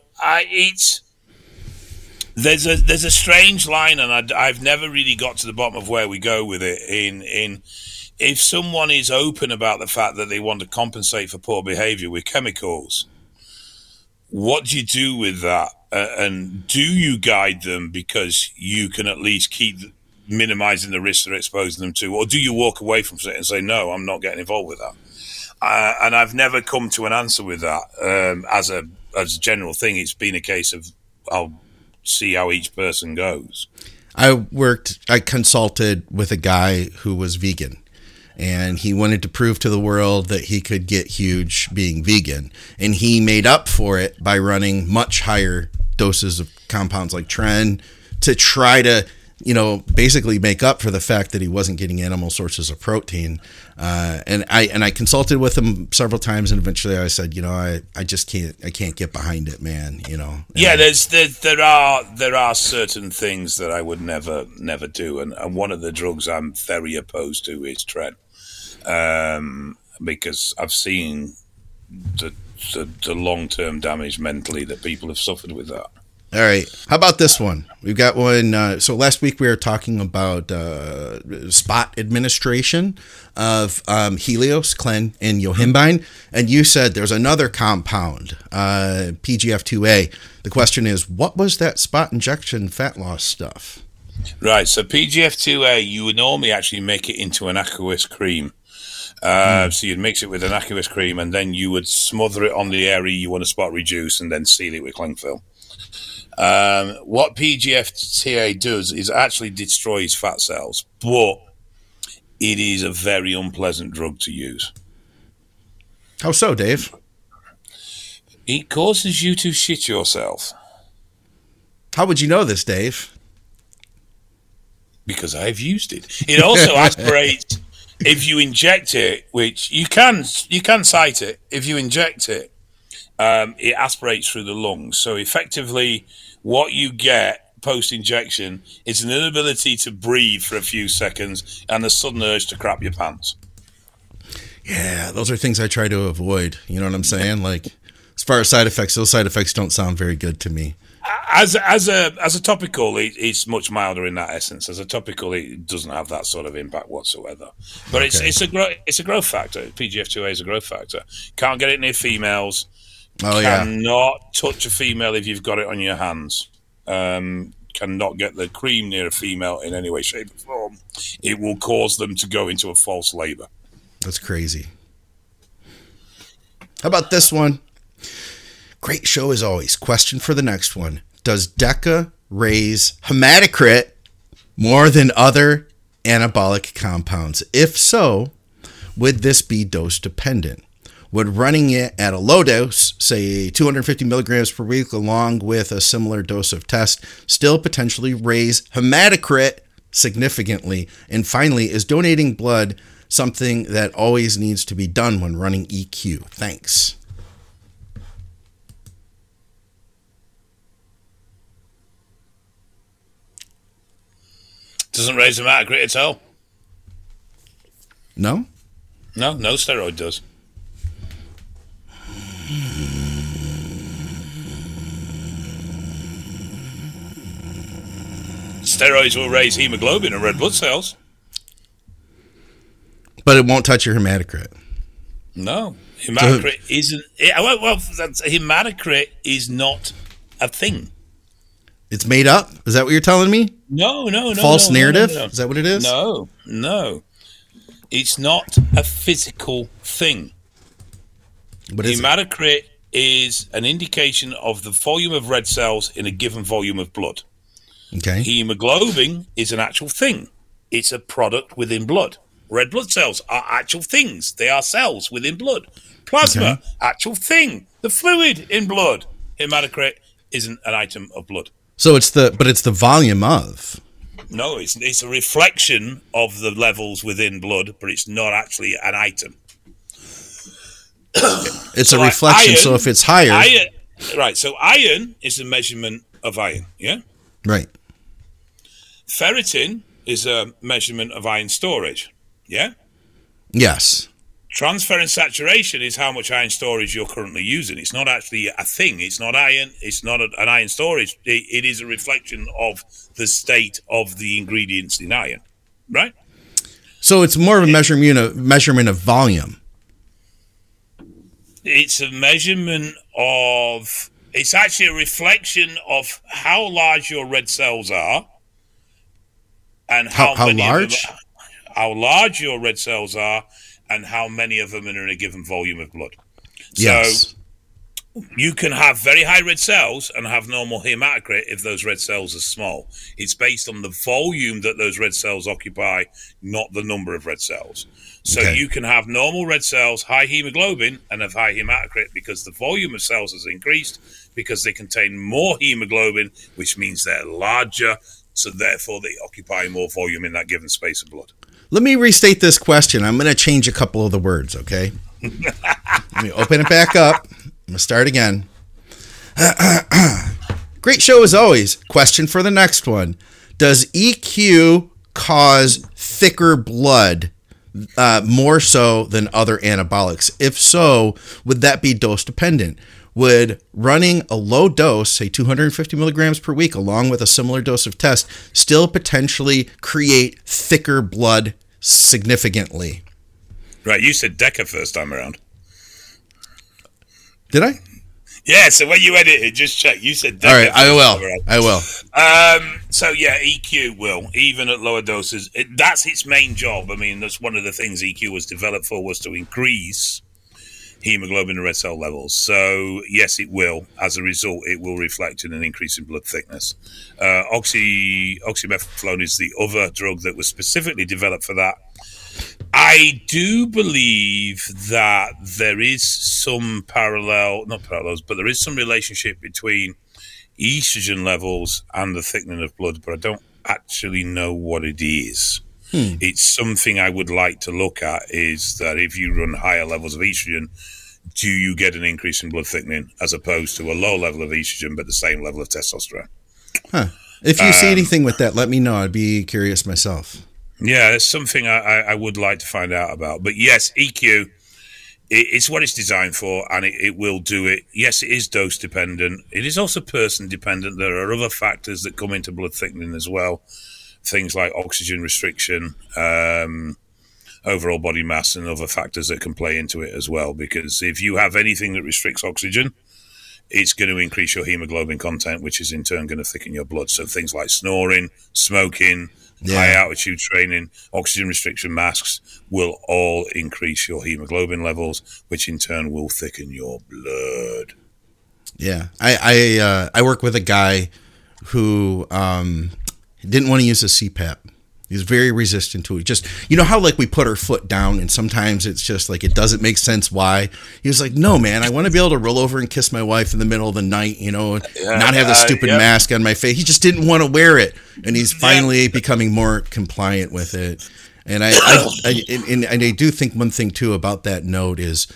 there's a strange line, and I've never really got to the bottom of where we go with it. In if someone is open about the fact that they want to compensate for poor behavior with chemicals, what do you do with that? And do you guide them because you can at least keep minimizing the risks they're exposing them to, or do you walk away from it and say, no, I'm not getting involved with that? And I've never come to an answer with that. As a general thing, it's been a case of I'll see how each person goes.
I consulted with a guy who was vegan, and he wanted to prove to the world that he could get huge being vegan. And he made up for it by running much higher doses of compounds like Tren to try to, basically make up for the fact that he wasn't getting animal sources of protein. And I consulted with him several times, and eventually I said, I just can't get behind it, man.
Yeah, there are certain things that I would never do, and one of the drugs I'm very opposed to is Tren, because I've seen the long-term damage mentally that people have suffered with that.
All right. How about this one? We've got one. So last week we were talking about spot administration of Helios, Clen, and Yohimbine. And you said there's another compound, PGF2A. The question is, what was that spot injection fat loss stuff?
Right. So PGF2A, you would normally actually make it into an aqueous cream. So you'd mix it with an aqueous cream, and then you would smother it on the area you want to spot reduce, and then seal it with cling film. What PGF2A does is actually destroys fat cells, but it is a very unpleasant drug to use.
How so, Dave?
It causes you to shit yourself.
How would you know this, Dave?
Because I've used it. It also aspirates if you inject it, which you can cite it. If you inject it, it aspirates through the lungs. So effectively, what you get post-injection is an inability to breathe for a few seconds and a sudden urge to crap your pants.
Yeah, those are things I try to avoid. You know what I'm saying? Like, as far as side effects, those side effects don't sound very good to me.
As a topical, it's much milder in that essence. As a topical, it doesn't have that sort of impact whatsoever. But it's a growth factor. PGF2A is a growth factor. Can't get it near females. Cannot touch a female if you've got it on your hands. Cannot get the cream near a female in any way, shape, or form. It will cause them to go into a false labor.
That's crazy. How about this one? Great show as always. Question for the next one. Does DECA raise hematocrit more than other anabolic compounds? If so, would this be dose dependent? Would running it at a low dose, say 250 milligrams per week, along with a similar dose of test, still potentially raise hematocrit significantly? And finally, is donating blood something that always needs to be done when running EQ? Thanks.
Doesn't raise hematocrit at all.
No?
No steroid does. Steroids will raise hemoglobin and red blood cells.
But it won't touch your hematocrit.
No. Hematocrit isn't... hematocrit is not a thing.
It's made up? Is that what you're telling me?
No.
False narrative?
No.
Is that what it is?
No. It's not a physical thing.
What is
hematocrit is an indication of the volume of red cells in a given volume of blood.
Okay.
Hemoglobin is an actual thing. It's a product within blood. Red blood cells are actual things. They are cells within blood. Plasma, actual thing. The fluid in blood. Hematocrit isn't an item of blood.
So it's the volume of.
No, it's a reflection of the levels within blood, but it's not actually an item.
It's a reflection. Iron, so if it's higher,
right? So iron is a measurement of iron. Yeah.
Right.
Ferritin is a measurement of iron storage. Yeah.
Yes.
Transferrin saturation is how much iron storage you're currently using. It's not actually a thing. It's not iron. It's not an iron storage. It is a reflection of the state of the ingredients in iron, right?
So it's more of a measurement of volume.
It's a measurement of... It's actually a reflection of how large your red cells are and how large your red cells are and how many of them are in a given volume of blood.
Yes.
So you can have very high red cells and have normal hematocrit if those red cells are small. It's based on the volume that those red cells occupy, not the number of red cells. So you can have normal red cells, high hemoglobin, and have high hematocrit because the volume of cells has increased because they contain more hemoglobin, which means they're larger, so therefore they occupy more volume in that given space of blood.
Let me restate this question. I'm going to change a couple of the words, okay? Let me open it back up. I'm going to start again. Great show as always. Question for the next one. Does EQ cause thicker blood more so than other anabolics? If so, would that be dose dependent? Would running a low dose, say 250 milligrams per week, along with a similar dose of test, still potentially create thicker blood significantly?
Right, you said DECA first time around.
Did I?
Yeah, so when you edit it, just check. You said DECA.
All right, I will.
So yeah, EQ will, even at lower doses. That's its main job. I mean, that's one of the things EQ was developed for, was to increase hemoglobin and red cell levels. So yes, it will. As a result, it will reflect in an increase in blood thickness. Oxymethylone is the other drug that was specifically developed for that. I do believe that there is some but there is some relationship between estrogen levels and the thickening of blood, but I don't actually know what it is. It's something I would like to look at, is that if you run higher levels of estrogen, do you get an increase in blood thickening as opposed to a low level of estrogen but the same level of testosterone?
If you see anything with that, let me know. I'd be curious myself.
Yeah, it's something I would like to find out about. But yes, EQ It's what it's designed for, and it will do it. Yes, it is dose dependent. It is also person dependent. There are other factors that come into blood thickening as well. Things like oxygen restriction, overall body mass, and other factors that can play into it as well. Because if you have anything that restricts oxygen, it's going to increase your hemoglobin content, which is in turn going to thicken your blood. So things like snoring, smoking, high altitude training, oxygen restriction masks will all increase your hemoglobin levels, which in turn will thicken your blood.
Yeah. I work with a guy who didn't want to use a CPAP. He's very resistant to it. Just, you know how like we put our foot down and sometimes it's just like it doesn't make sense why. He was like, no, man, I want to be able to roll over and kiss my wife in the middle of the night, you know, not have the stupid mask on my face. He just didn't want to wear it. And he's finally becoming more compliant with it. And I do think one thing too about that note is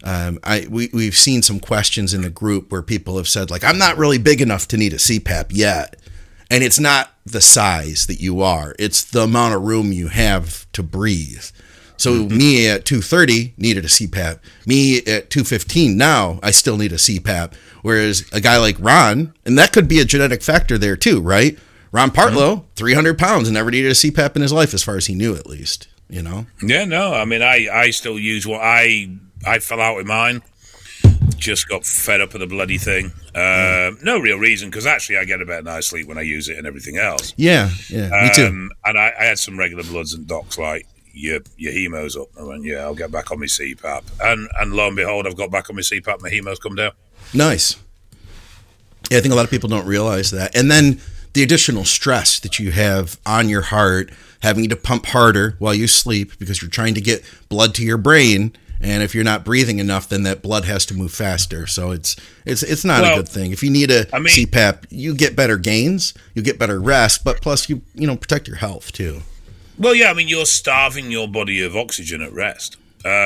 we've seen some questions in the group where people have said like, I'm not really big enough to need a CPAP yet. And it's not the size that you are. It's the amount of room you have to breathe. So me at 230 needed a CPAP. Me at 215 now, I still need a CPAP. Whereas a guy like Ron, and that could be a genetic factor there too, right? Ron Partlow, 300 pounds and never needed a CPAP in his life as far as he knew at least, you know?
Yeah, no, I mean, I still use what I fell out with mine. Just got fed up with the bloody thing. No real reason, because actually I get a better night's sleep when I use it and everything else.
Yeah, me too.
And I had some regular bloods and docs like, your hemo's up. I went, I'll get back on my CPAP. And lo and behold, I've got back on my CPAP, my hemo's come down.
Nice. Yeah, I think a lot of people don't realize that. And then the additional stress that you have on your heart, having to pump harder while you sleep because you're trying to get blood to your brain. And if you're not breathing enough, then that blood has to move faster. So it's not a good thing. If you need a CPAP, you get better gains, you get better rest, but plus you protect your health too.
Well, yeah, I mean, you're starving your body of oxygen at rest.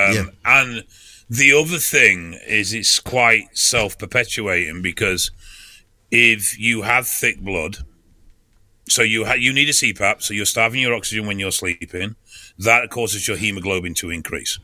And the other thing is it's quite self-perpetuating because if you have thick blood, so you need a CPAP, so you're starving your oxygen when you're sleeping, that causes your hemoglobin to increase.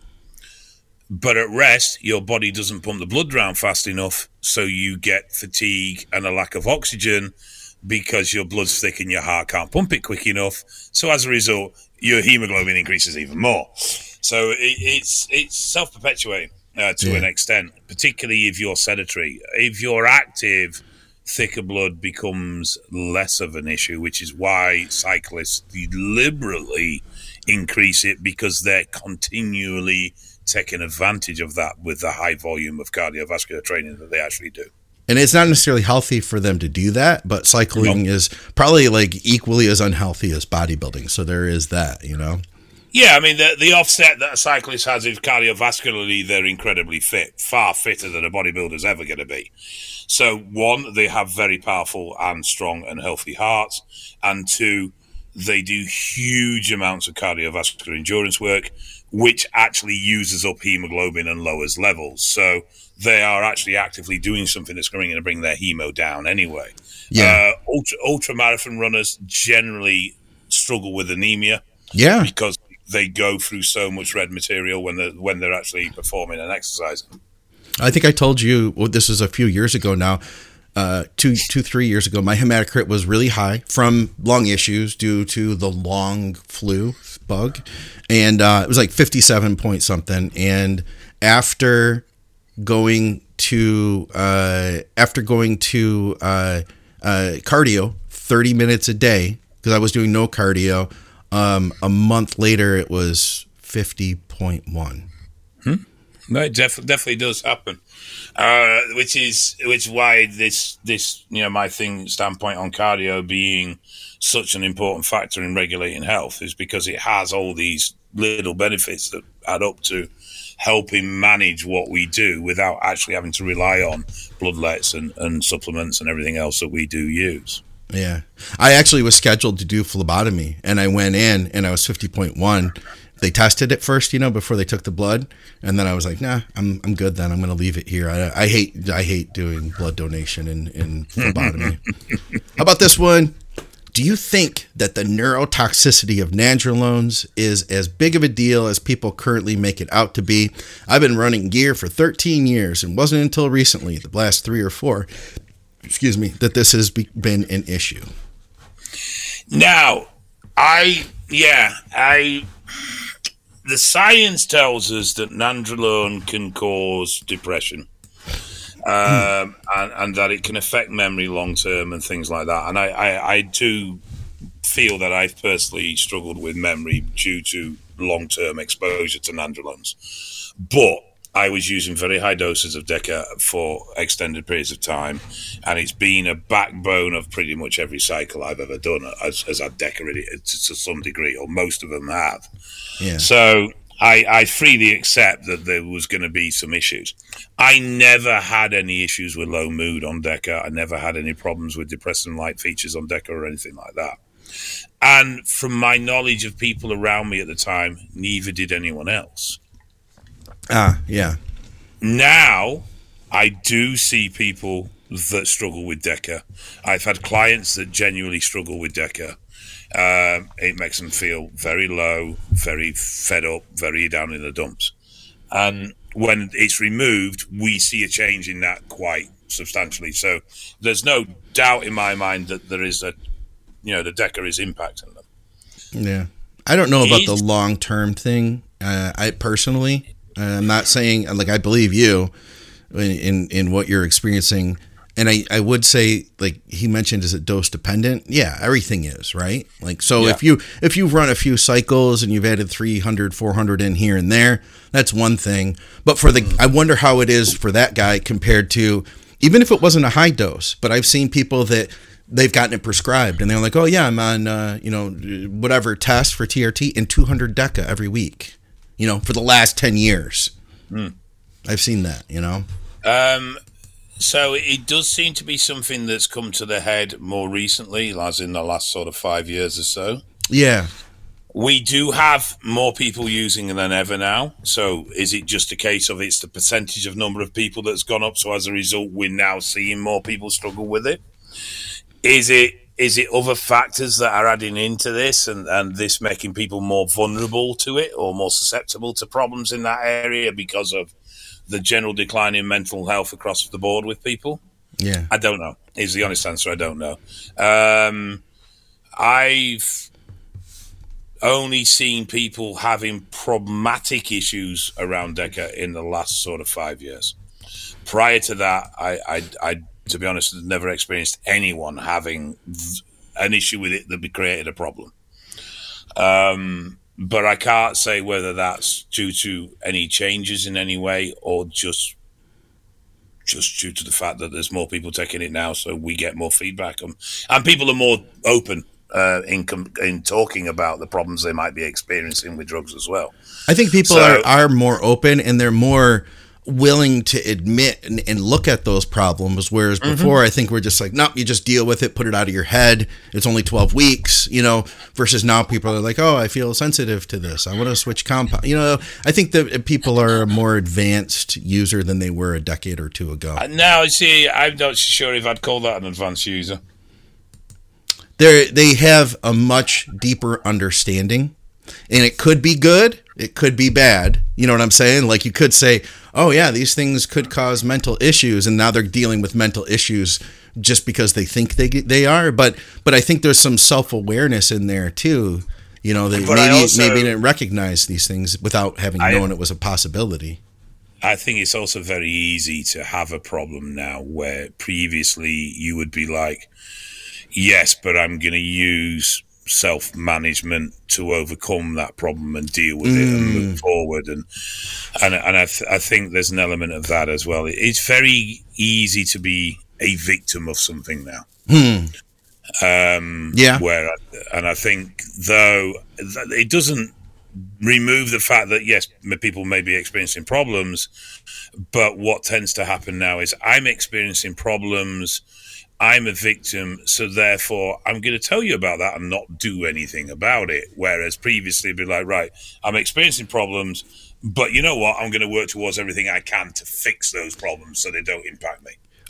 But at rest, your body doesn't pump the blood around fast enough, so you get fatigue and a lack of oxygen because your blood's thick and your heart can't pump it quick enough. So as a result, your hemoglobin increases even more. So it's self-perpetuating to an extent, particularly if you're sedentary. If you're active, thicker blood becomes less of an issue, which is why cyclists deliberately increase it because they're continually taking advantage of that with the high volume of cardiovascular training that they actually do.
And it's not necessarily healthy for them to do that, but cycling is probably like equally as unhealthy as bodybuilding. So there is that, you know?
Yeah, I mean, the offset that a cyclist has is cardiovascularly, they're incredibly fit, far fitter than a bodybuilder's ever going to be. So one, they have very powerful and strong and healthy hearts. And two, they do huge amounts of cardiovascular endurance work, which actually uses up hemoglobin and lowers levels. So they are actually actively doing something that's going to bring their hemo down anyway. Yeah. Ultra marathon runners generally struggle with anemia.
Yeah.
Because they go through so much red material when they're actually performing and exercising.
I think I told you, this was a few years ago now, 3 years ago, my hematocrit was really high from lung issues due to the long flu bug. And it was like 57 point something. And after going to cardio 30 minutes a day, because I was doing no cardio, a month later it was 50.1.
No, it definitely does happen. Which is why this my standpoint on cardio being such an important factor in regulating health is because it has all these little benefits that add up to helping manage what we do without actually having to rely on bloodlets and supplements and everything else that we do use.
Yeah. I actually was scheduled to do phlebotomy and I went in and I was 50.1. They tested it first, before they took the blood. And then I was like, nah, I'm good then. I'm going to leave it here. I hate doing blood donation in phlebotomy. How about this one? Do you think that the neurotoxicity of nandrolones is as big of a deal as people currently make it out to be? I've been running gear for 13 years and wasn't until recently, the last 3 or 4, that this has been an issue.
Now, the science tells us that nandrolone can cause depression. And that it can affect memory long term and things like that. And I do feel that I've personally struggled with memory due to long term exposure to nandrolones. But I was using very high doses of Deca for extended periods of time, and it's been a backbone of pretty much every cycle I've ever done has had Deca in it to some degree, or most of them have.
Yeah.
So I freely accept that there was going to be some issues. I never had any issues with low mood on Deca. I never had any problems with depressant-like features on Deca or anything like that. And from my knowledge of people around me at the time, neither did anyone else.
Yeah.
Now, I do see people that struggle with Deca. I've had clients that genuinely struggle with Deca. It makes them feel very low, very fed up, very down in the dumps. And when it's removed, we see a change in that quite substantially. So there's no doubt in my mind that there is the Deca is impacting them.
Yeah. I don't know about the long-term thing. I personally, I'm not saying, like, I believe you in what you're experiencing. And I would say, like he mentioned, is it dose dependent? Yeah, everything is, right? Like, so
Yeah.
if you've run a few cycles and you've added 300, 400 in here and there, that's one thing. But I wonder how it is for that guy compared to, even if it wasn't a high dose, but I've seen people that they've gotten it prescribed and they're like, oh yeah, I'm on, whatever test for TRT and 200 Deca every week, for the last 10 years. I've seen that,
So it does seem to be something that's come to the head more recently, as in the last sort of 5 years or so.
Yeah.
We do have more people using it than ever now. So is it just a case of it's the percentage of number of people that's gone up? So as a result, we're now seeing more people struggle with it. Is it other factors that are adding into this and this making people more vulnerable to it or more susceptible to problems in that area because of the general decline in mental health across the board with people?
Yeah.
I don't know. Is the honest answer. I don't know. I've only seen people having problematic issues around Deca in the last sort of 5 years. Prior to that, I to be honest, never experienced anyone having an issue with it that created a problem. But I can't say whether that's due to any changes in any way or just due to the fact that there's more people taking it now, so we get more feedback. And people are more open in talking about the problems they might be experiencing with drugs as well.
I think people are more open and they're more willing to admit and look at those problems, whereas before I think we're just like, nope, you just deal with it, put it out of your head, it's only 12 weeks, versus now people are like, oh, I feel sensitive to this, I want to switch compound. I think that people are a more advanced user than they were a decade or two ago.
Now, see, I'm not sure if I'd call that an advanced user.
They have a much deeper understanding, and it could be good, it could be bad. You know what I'm saying? Like, you could say, oh yeah, these things could cause mental issues, and now they're dealing with mental issues just because they think they are. But I think there's some self-awareness in there too. They maybe didn't recognize these things without having known it was a possibility.
I think it's also very easy to have a problem now where previously you would be like, yes, but I'm going to use self-management to overcome that problem and deal with it and move forward. And I think there's an element of that as well. It's very easy to be a victim of something now. And I think, though, it doesn't remove the fact that, yes, people may be experiencing problems, but what tends to happen now is I'm experiencing problems, I'm a victim, so therefore I'm going to tell you about that and not do anything about it. Whereas previously it'd be like, right, I'm experiencing problems, but you know what? I'm going to work towards everything I can to fix those problems so they don't impact me.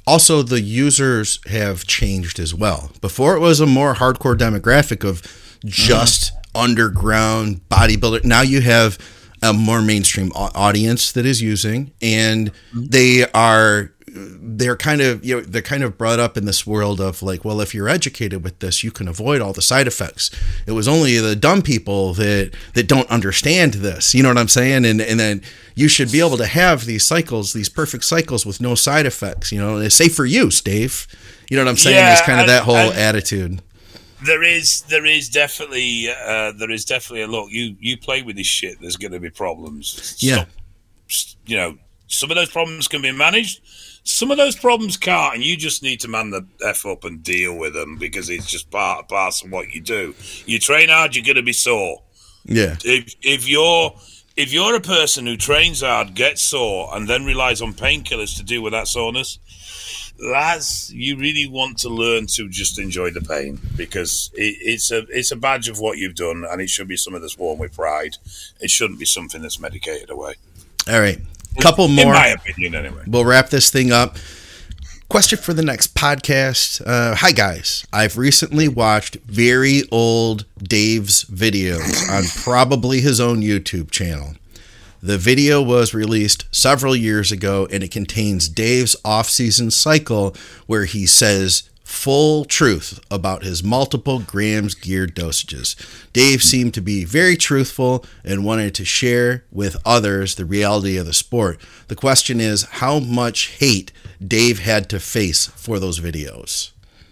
Also, the users have changed as well. Before, it was a more hardcore demographic of just underground bodybuilder. Now you have a more mainstream audience that is using, and they're kind of brought up in this world of like, well, if you're educated with this, you can avoid all the side effects. It was only the dumb people that don't understand this. You know what I'm saying? And then you should be able to have these cycles, these perfect cycles with no side effects. You know, it's safe for use, Dave. You know what I'm saying?
Yeah,
it's kind of that whole attitude.
There is definitely a look. You play with this shit. There's going to be problems.
Yeah.
You know, some of those problems can be managed. Some of those problems can't, and you just need to man the F up and deal with them because it's just part of what you do. You train hard, you're going to be sore.
Yeah.
If you're a person who trains hard, gets sore, and then relies on painkillers to deal with that soreness, you really want to learn to just enjoy the pain because it's a badge of what you've done, and it should be something that's worn with pride. It shouldn't be something that's medicated away.
All right. Couple more.
In my opinion, anyway.
We'll wrap this thing up. Question for the next podcast. Hi, guys. I've recently watched very old Dave's videos on probably his own YouTube channel. The video was released several years ago, and it contains Dave's off-season cycle where he says full truth about his multiple grams gear dosages. Dave seemed to be very truthful and wanted to share with others the reality of the sport. The question is how much hate Dave had to face for those videos.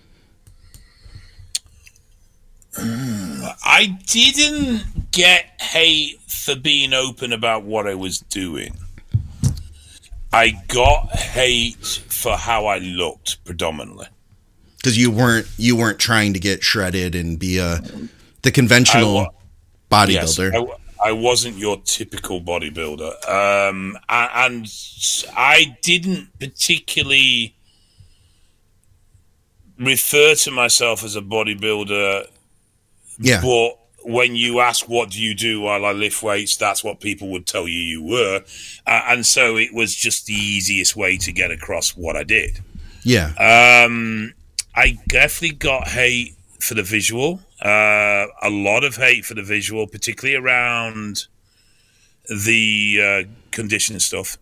I didn't get hate for being open about what I was doing. I got hate for how I looked predominantly.
Because you weren't trying to get shredded and be the conventional bodybuilder.
Yes, I wasn't your typical bodybuilder, and I didn't particularly refer to myself as a bodybuilder.
Yeah.
But when you ask what do you do while I lift weights, that's what people would tell you were, and so it was just the easiest way to get across what I did.
Yeah.
I definitely got hate for the visual, a lot of hate for the visual, particularly around the conditioning stuff.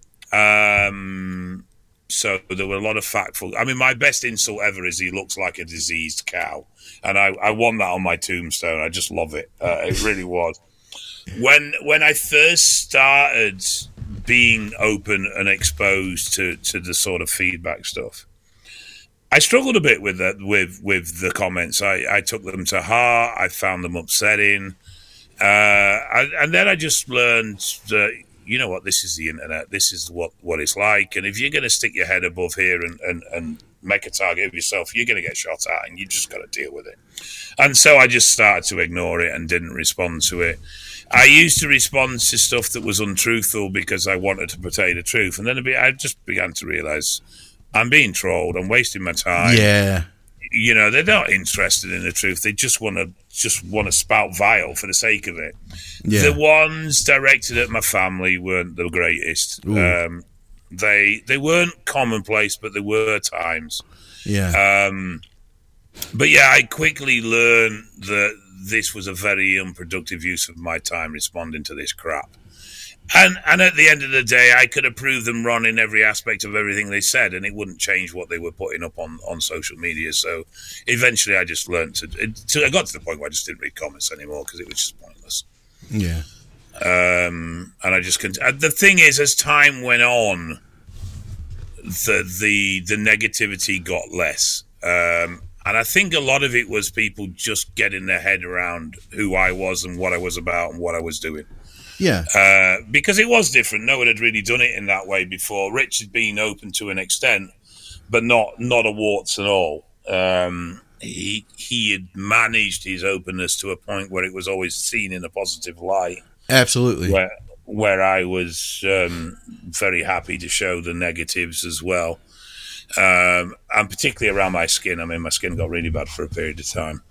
So there were a lot of factful. I mean, my best insult ever is he looks like a diseased cow, and I want that on my tombstone. I just love it. It really was. When I first started being open and exposed to the sort of feedback stuff, I struggled a bit with that, with the comments. I took them to heart. I found them upsetting. And then I just learned that, you know what, this is the internet. This is what it's like. And if you're going to stick your head above here and make a target of yourself, you're going to get shot at, and you just got to deal with it. And so I just started to ignore it and didn't respond to it. I used to respond to stuff that was untruthful because I wanted to portray the truth. And then I just began to realize I'm being trolled. I'm wasting my time.
Yeah.
You know, they're not interested in the truth. They just want to spout vile for the sake of it.
Yeah.
The ones directed at my family weren't the greatest. They weren't commonplace, but there were times.
Yeah.
But yeah, I quickly learned that this was a very unproductive use of my time responding to this crap. And at the end of the day, I could have proved them wrong in every aspect of everything they said, and it wouldn't change what they were putting up on social media. So eventually I just learned I got to the point where I just didn't read comments anymore because it was just pointless.
Yeah.
And I just the thing is, as time went on, the negativity got less. And I think a lot of it was people just getting their head around who I was and what I was about and what I was doing.
Yeah.
Because it was different. No one had really done it in that way before. Rich had been open to an extent, but not a warts and all. He had managed his openness to a point where it was always seen in a positive light.
Absolutely.
Where I was very happy to show the negatives as well. And particularly around my skin. I mean, my skin got really bad for a period of time.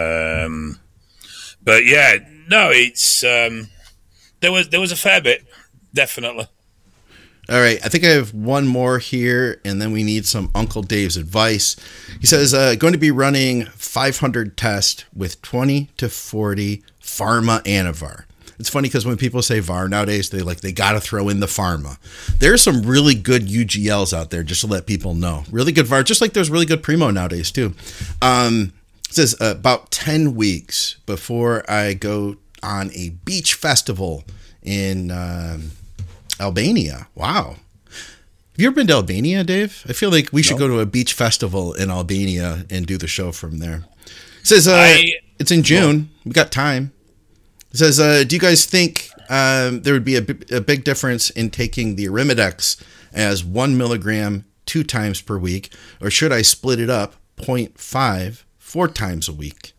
But yeah, no, it's... There was a fair bit, definitely.
All right, I think I have one more here, and then we need some Uncle Dave's advice. He says, going to be running 500 tests with 20 to 40 pharma Anavar. It's funny because when people say VAR nowadays, they got to throw in the pharma. There's some really good UGLs out there, just to let people know. Really good VAR, just like there's really good Primo nowadays, too. It says about 10 weeks before I go on a beach festival in Albania. Wow. Have you ever been to Albania, Dave? I feel like we should go to a beach festival in Albania and do the show from there. It says it's in June. We got time. It says, do you guys think there would be a big difference in taking the Arimidex as 1 milligram 2 times per week, or should I split it up 0.5 4 times a week?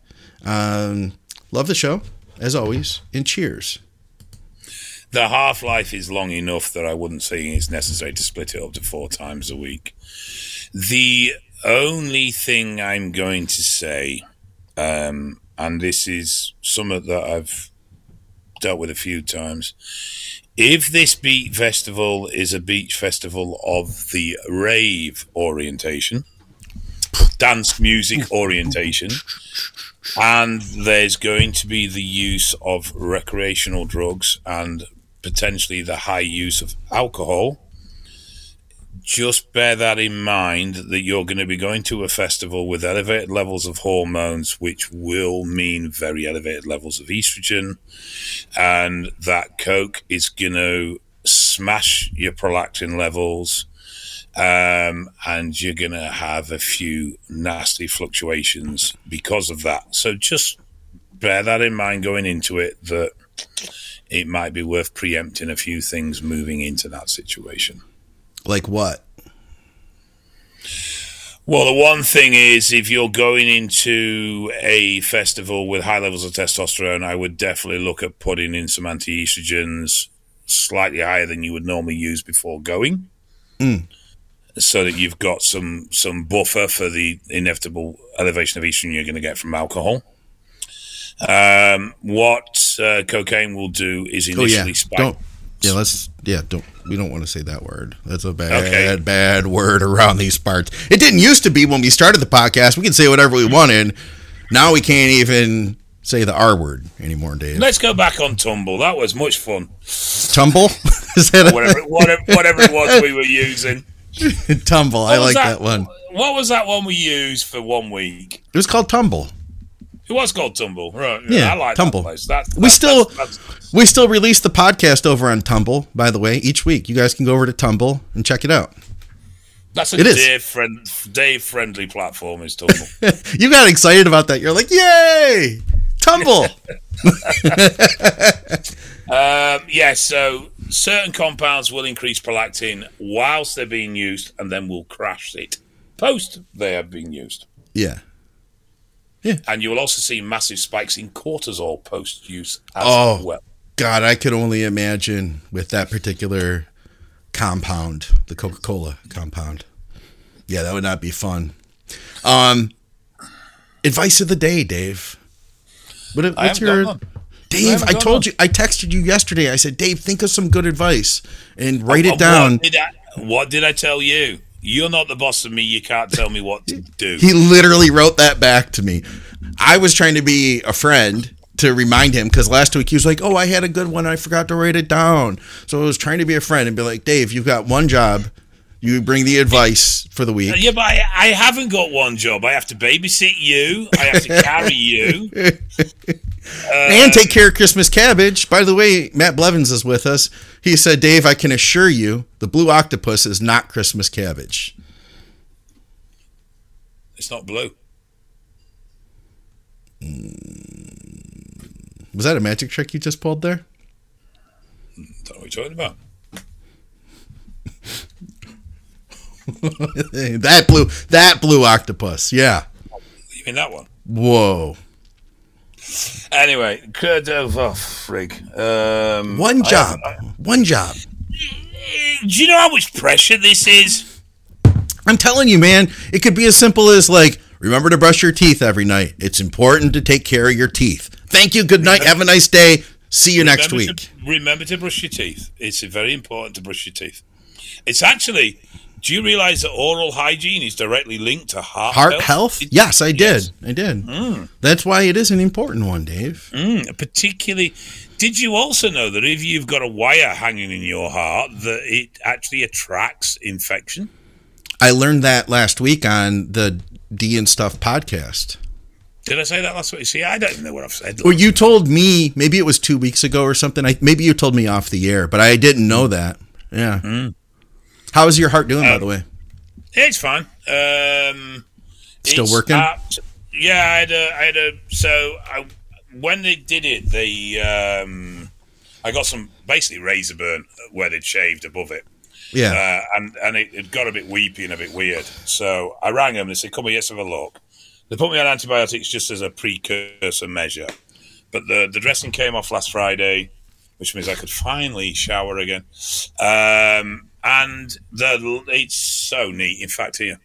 Love the show, as always, and cheers.
The half-life is long enough that I wouldn't say it's necessary to split it up to 4 times a week. The only thing I'm going to say, and this is something that I've dealt with a few times, if this beach festival is a beach festival of the rave orientation, dance music orientation, and there's going to be the use of recreational drugs and potentially the high use of alcohol, just bear that in mind, that you're going to be going to a festival with elevated levels of hormones, which will mean very elevated levels of estrogen, and that coke is going to smash your prolactin levels, and you're going to have a few nasty fluctuations because of that. So just bear that in mind going into it, that it might be worth preempting a few things moving into that situation.
Like what?
Well, the one thing is, if you're going into a festival with high levels of testosterone, I would definitely look at putting in some anti-estrogens slightly higher than you would normally use before going, so that you've got some buffer for the inevitable elevation of estrogen you're going to get from alcohol. What cocaine will do is initially spike.
We don't want to say that word. That's a bad word around these parts. It didn't used to be when we started the podcast. We could say whatever we wanted. Now we can't even say the R word anymore, Dave.
Let's go back on Tumble. That was much fun.
Tumble? Is that
whatever it was we were using.
Tumble. I like that one.
What was that one we used for 1 week?
It was called Tumble.
It was called Tumble, right?
Yeah,
I like
Tumble.
that place.
We still release the podcast over on Tumble, by the way, each week. You guys can go over to Tumble and check it out.
That's a Dave-friendly platform, is Tumble.
You got excited about that. You're like, yay! Tumble!
So certain compounds will increase prolactin whilst they're being used, and then will crash it post they have been used.
Yeah.
And you will also see massive spikes in cortisol post-use as well.
God, I could only imagine with that particular compound, the Coca-Cola compound. Yeah, that would not be fun. Advice of the day, Dave. What's your... Dave, I told you, I texted you yesterday. I said, Dave, think of some good advice and write it down.
What did I tell you? You're not the boss of me. You can't tell me what to do.
He literally wrote that back to me. I was trying to be a friend to remind him, because last week he was like, oh, I had a good one. I forgot to write it down. So I was trying to be a friend and be like, Dave, you've got one job. You bring the advice for the week.
Yeah, but I haven't got one job. I have to babysit you. I have to carry you.
And take care of Christmas cabbage. By the way, Matt Blevins is with us. He said, Dave, I can assure you the blue octopus is not Christmas cabbage.
It's not blue.
Was that a magic trick you just pulled there?
Don't know what you're talking about.
that blue octopus. Yeah.
You mean that one?
Whoa.
Anyway, frig.
One job. One job.
Do you know how much pressure this is?
I'm telling you, man. It could be as simple as like, remember to brush your teeth every night. It's important to take care of your teeth. Thank you. Good night. Have a nice day. See you next week.
Remember to brush your teeth. It's very important to brush your teeth. It's actually. Do you realise that oral hygiene is directly linked to heart
health? Yes, I did. I did. That's why it is an important one, Dave.
Particularly, did you also know that if you've got a wire hanging in your heart, that it actually attracts infection?
I learned that last week on the D and Stuff podcast.
Did I say that last week? See, I don't even know what I've said.
Well, you told me, maybe it was 2 weeks ago or something. Maybe you told me off the air, but I didn't know that. Yeah. How is your heart doing, by the way?
It's fine.
Still working?
Yeah, when they did it, I got some basically razor burn where they'd shaved above it.
Yeah.
And it got a bit weepy and a bit weird. So I rang them and they said, come here, let's have a look. They put me on antibiotics just as a precursor measure. But the dressing came off last Friday, which means I could finally shower again. And it's so neat. In fact, here.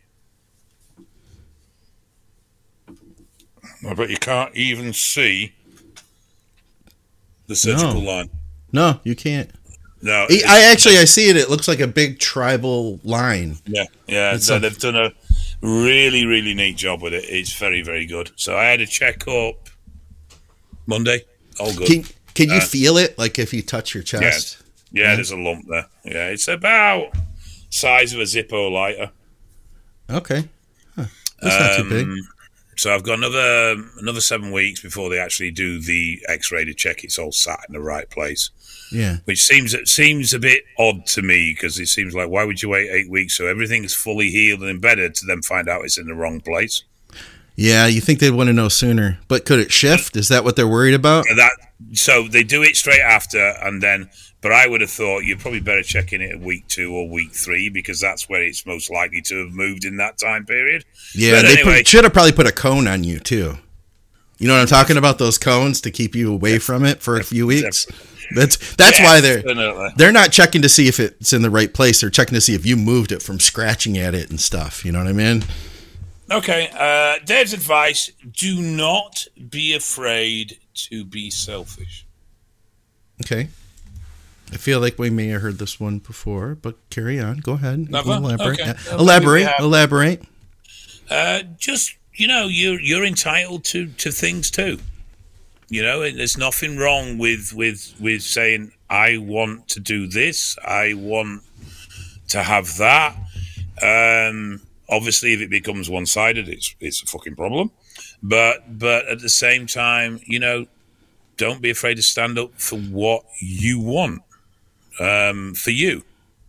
I bet you can't even see the surgical line.
No, you can't.
No,
I see it. It looks like a big tribal line.
Yeah. So they've done a really, really neat job with it. It's very, very good. So I had a checkup Monday. All good.
Can you feel it? Like if you touch your chest?
Yeah, there's a lump there. Yeah, it's about size of a Zippo lighter.
Okay. That's not too big.
So I've got another 7 weeks before they actually do the X-ray to check it's all sat in the right place.
Yeah.
Which seems a bit odd to me because it seems like, why would you wait 8 weeks so everything's fully healed and embedded to then find out it's in the wrong place?
Yeah, you think they'd want to know sooner. But could it shift? Is that what they're worried about?
So they do it straight after and then... But I would have thought you're probably better checking it at week 2 or week 3 because that's where it's most likely to have moved in that time period.
Yeah, should have probably put a cone on you too. You know what I'm talking about? Those cones to keep you away from it for a few weeks. That's why they're not checking to see if it's in the right place. They're checking to see if you moved it from scratching at it and stuff. You know what I mean?
Okay. Dave's advice: do not be afraid to be selfish.
Okay. I feel like we may have heard this one before, but carry on. Go ahead. Elaborate.
Okay.
Elaborate.
Just, you're entitled to things too. There's nothing wrong with saying, I want to do this. I want to have that. Obviously, if it becomes one-sided, it's a fucking problem. But at the same time, don't be afraid to stand up for what you want. For you.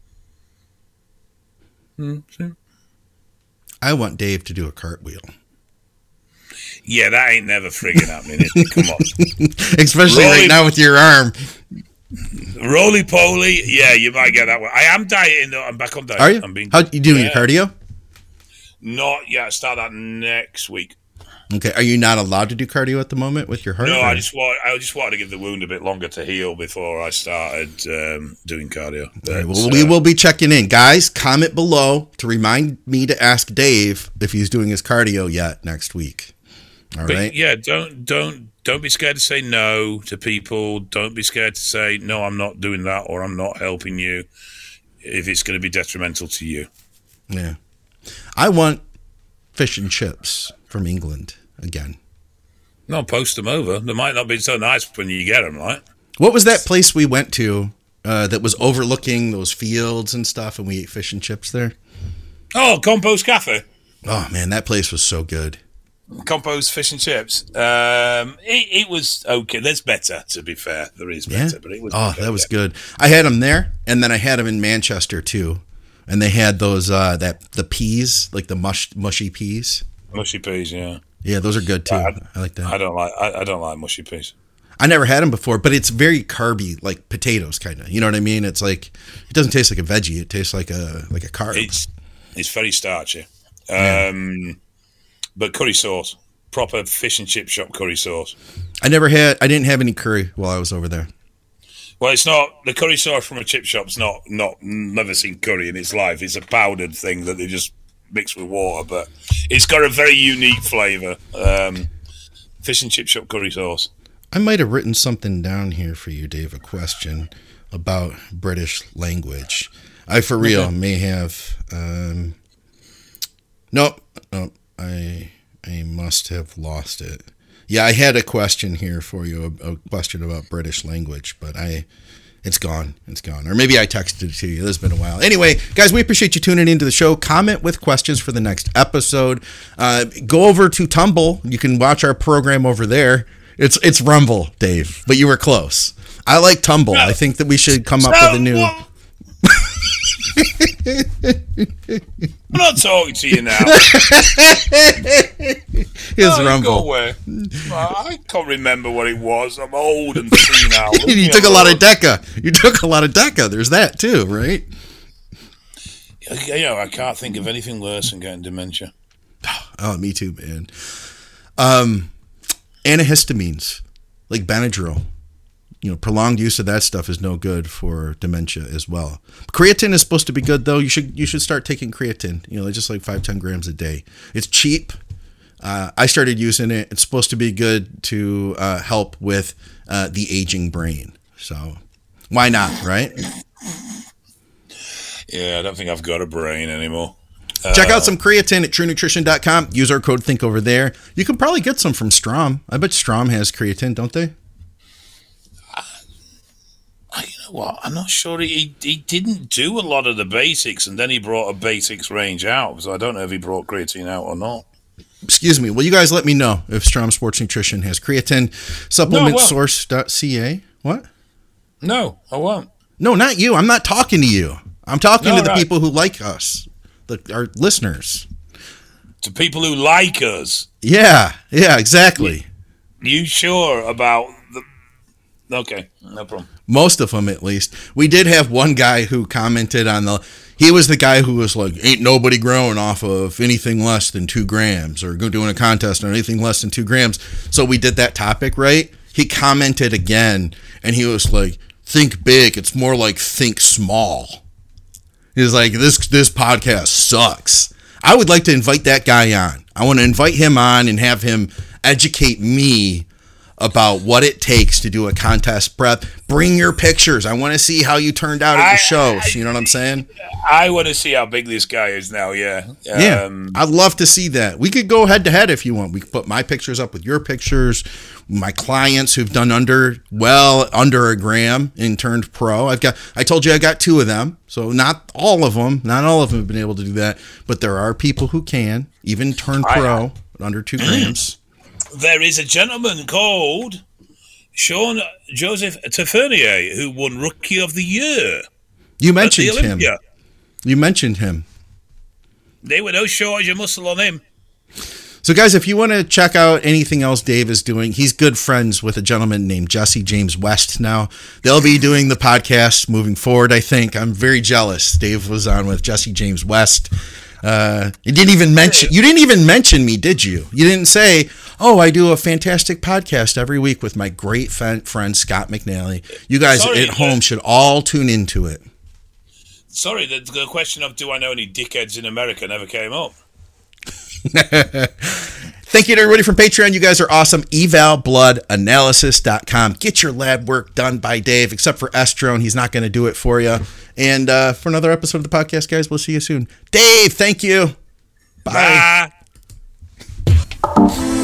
I want Dave to do a cartwheel.
Yeah, that ain't never friggin' happening, is it? Come on.
Especially right now with your arm.
Roly-poly. Yeah, you might get that one. I am dieting, though. I'm back on diet.
Are you? How you doing your cardio?
Not yet. I start that next week.
Okay, are you not allowed to do cardio at the moment with your heart?
No, I just wanted to give the wound a bit longer to heal before I started doing cardio.
Right, well, we will be checking in. Guys, comment below to remind me to ask Dave if he's doing his cardio yet next week. All right?
Yeah, don't be scared to say no to people. Don't be scared to say, no, I'm not doing that or I'm not helping you if it's going to be detrimental to you.
Yeah. I want fish and chips from England again.
No, post them over. They might not be so nice when you get them, right?
What was that place we went to that was overlooking those fields and stuff, and we ate fish and chips there?
Oh, Compost Cafe.
Oh, man, that place was so good.
Compost fish and chips. It was okay. There's better, to be fair. There is better, but it was okay.
That was good. I had them there, and then I had them in Manchester, too. And they had those, the peas, like the mushy peas.
Mushy peas, yeah.
Yeah, those are good too. I like that.
I don't like mushy peas.
I never had them before, but it's very carby, like potatoes, kind of. You know what I mean? It's like it doesn't taste like a veggie. It tastes like a carb.
It's very starchy. But curry sauce, proper fish and chip shop curry sauce.
I didn't have any curry while I was over there.
Well, it's not the curry sauce from a chip shop's not never seen curry in its life. It's a powdered thing that they just mix with water, but it's got a very unique flavour. Fish and chip shop curry sauce.
I might have written something down here for you, Dave, a question about British language. I for real may have. Nope. I must have lost it. Yeah, I had a question here for you, a question about British language, but it's gone. It's gone. Or maybe I texted it to you. It's been a while. Anyway, guys, we appreciate you tuning into the show. Comment with questions for the next episode. Go over to Tumble. You can watch our program over there. It's Rumble, Dave, but you were close. I like Tumble. I think that we should come up with a new...
I'm not talking to you now.
It's Rumble.
Go away. I can't remember what it was. I'm old and senile.
You took a lot of Deca. There's that too, right?
I can't think of anything worse than getting dementia.
Oh, me too, man. Antihistamines, like Benadryl. Prolonged use of that stuff is no good for dementia as well. Creatine is supposed to be good, though. You should start taking creatine. Just like 5-10 grams a day. It's cheap. I started using it. It's supposed to be good to help with the aging brain. So why not, right?
Yeah, I don't think I've got a brain anymore.
Check out some creatine at TrueNutrition.com. Use our code THINK over there. You can probably get some from Strom. I bet Strom has creatine, don't they?
You know what? I'm not sure. He didn't do a lot of the basics, and then he brought a basics range out. So I don't know if he brought creatine out or not.
Excuse me. Well, you guys let me know if Strom Sports Nutrition has creatine. Supplementsource.ca. What?
No, I won't.
No, not you. I'm not talking to you. I'm talking to the people who like us, our listeners.
To people who like us.
Yeah, exactly.
You sure about the... Okay, no problem.
Most of them, at least. We did have one guy who commented on he was the guy who was like, ain't nobody growing off of anything less than 2 grams or doing a contest on anything less than 2 grams. So we did that topic, right? He commented again, and he was like, think big. It's more like think small. He was like, this podcast sucks. I would like to invite that guy on. I want to invite him on and have him educate me about what it takes to do a contest prep. Bring your pictures. I want to see how you turned out at the shows. You know what I'm saying?
I want to see how big this guy is now, yeah.
I'd love to see that. We could go head-to-head if you want. We could put my pictures up with your pictures, my clients who've done under a gram and turned pro. I told you I got 2 of them, so not all of them have been able to do that, but there are people who can, even turn pro under 2 grams.
There is a gentleman called Sean Joseph Tavernier who won Rookie of the Year.
You mentioned him. You mentioned him.
There were no shortage of muscle on him.
So, guys, if you want to check out anything else Dave is doing, he's good friends with a gentleman named Jesse James West now. They'll be doing the podcast moving forward, I think. I'm very jealous. Dave was on with Jesse James West. You didn't even mention me, did you? You didn't say, oh, I do a fantastic podcast every week with my great friend Scott McNally. You guys at home should all tune into it.
Sorry, the question of do I know any dickheads in America never came up.
Thank you to everybody from Patreon. You guys are awesome. evalbloodanalysis.com. Get your lab work done by Dave, except for Estrone. He's not going to do it for you. And for another episode of the podcast, guys, we'll see you soon. Dave, thank you. Bye.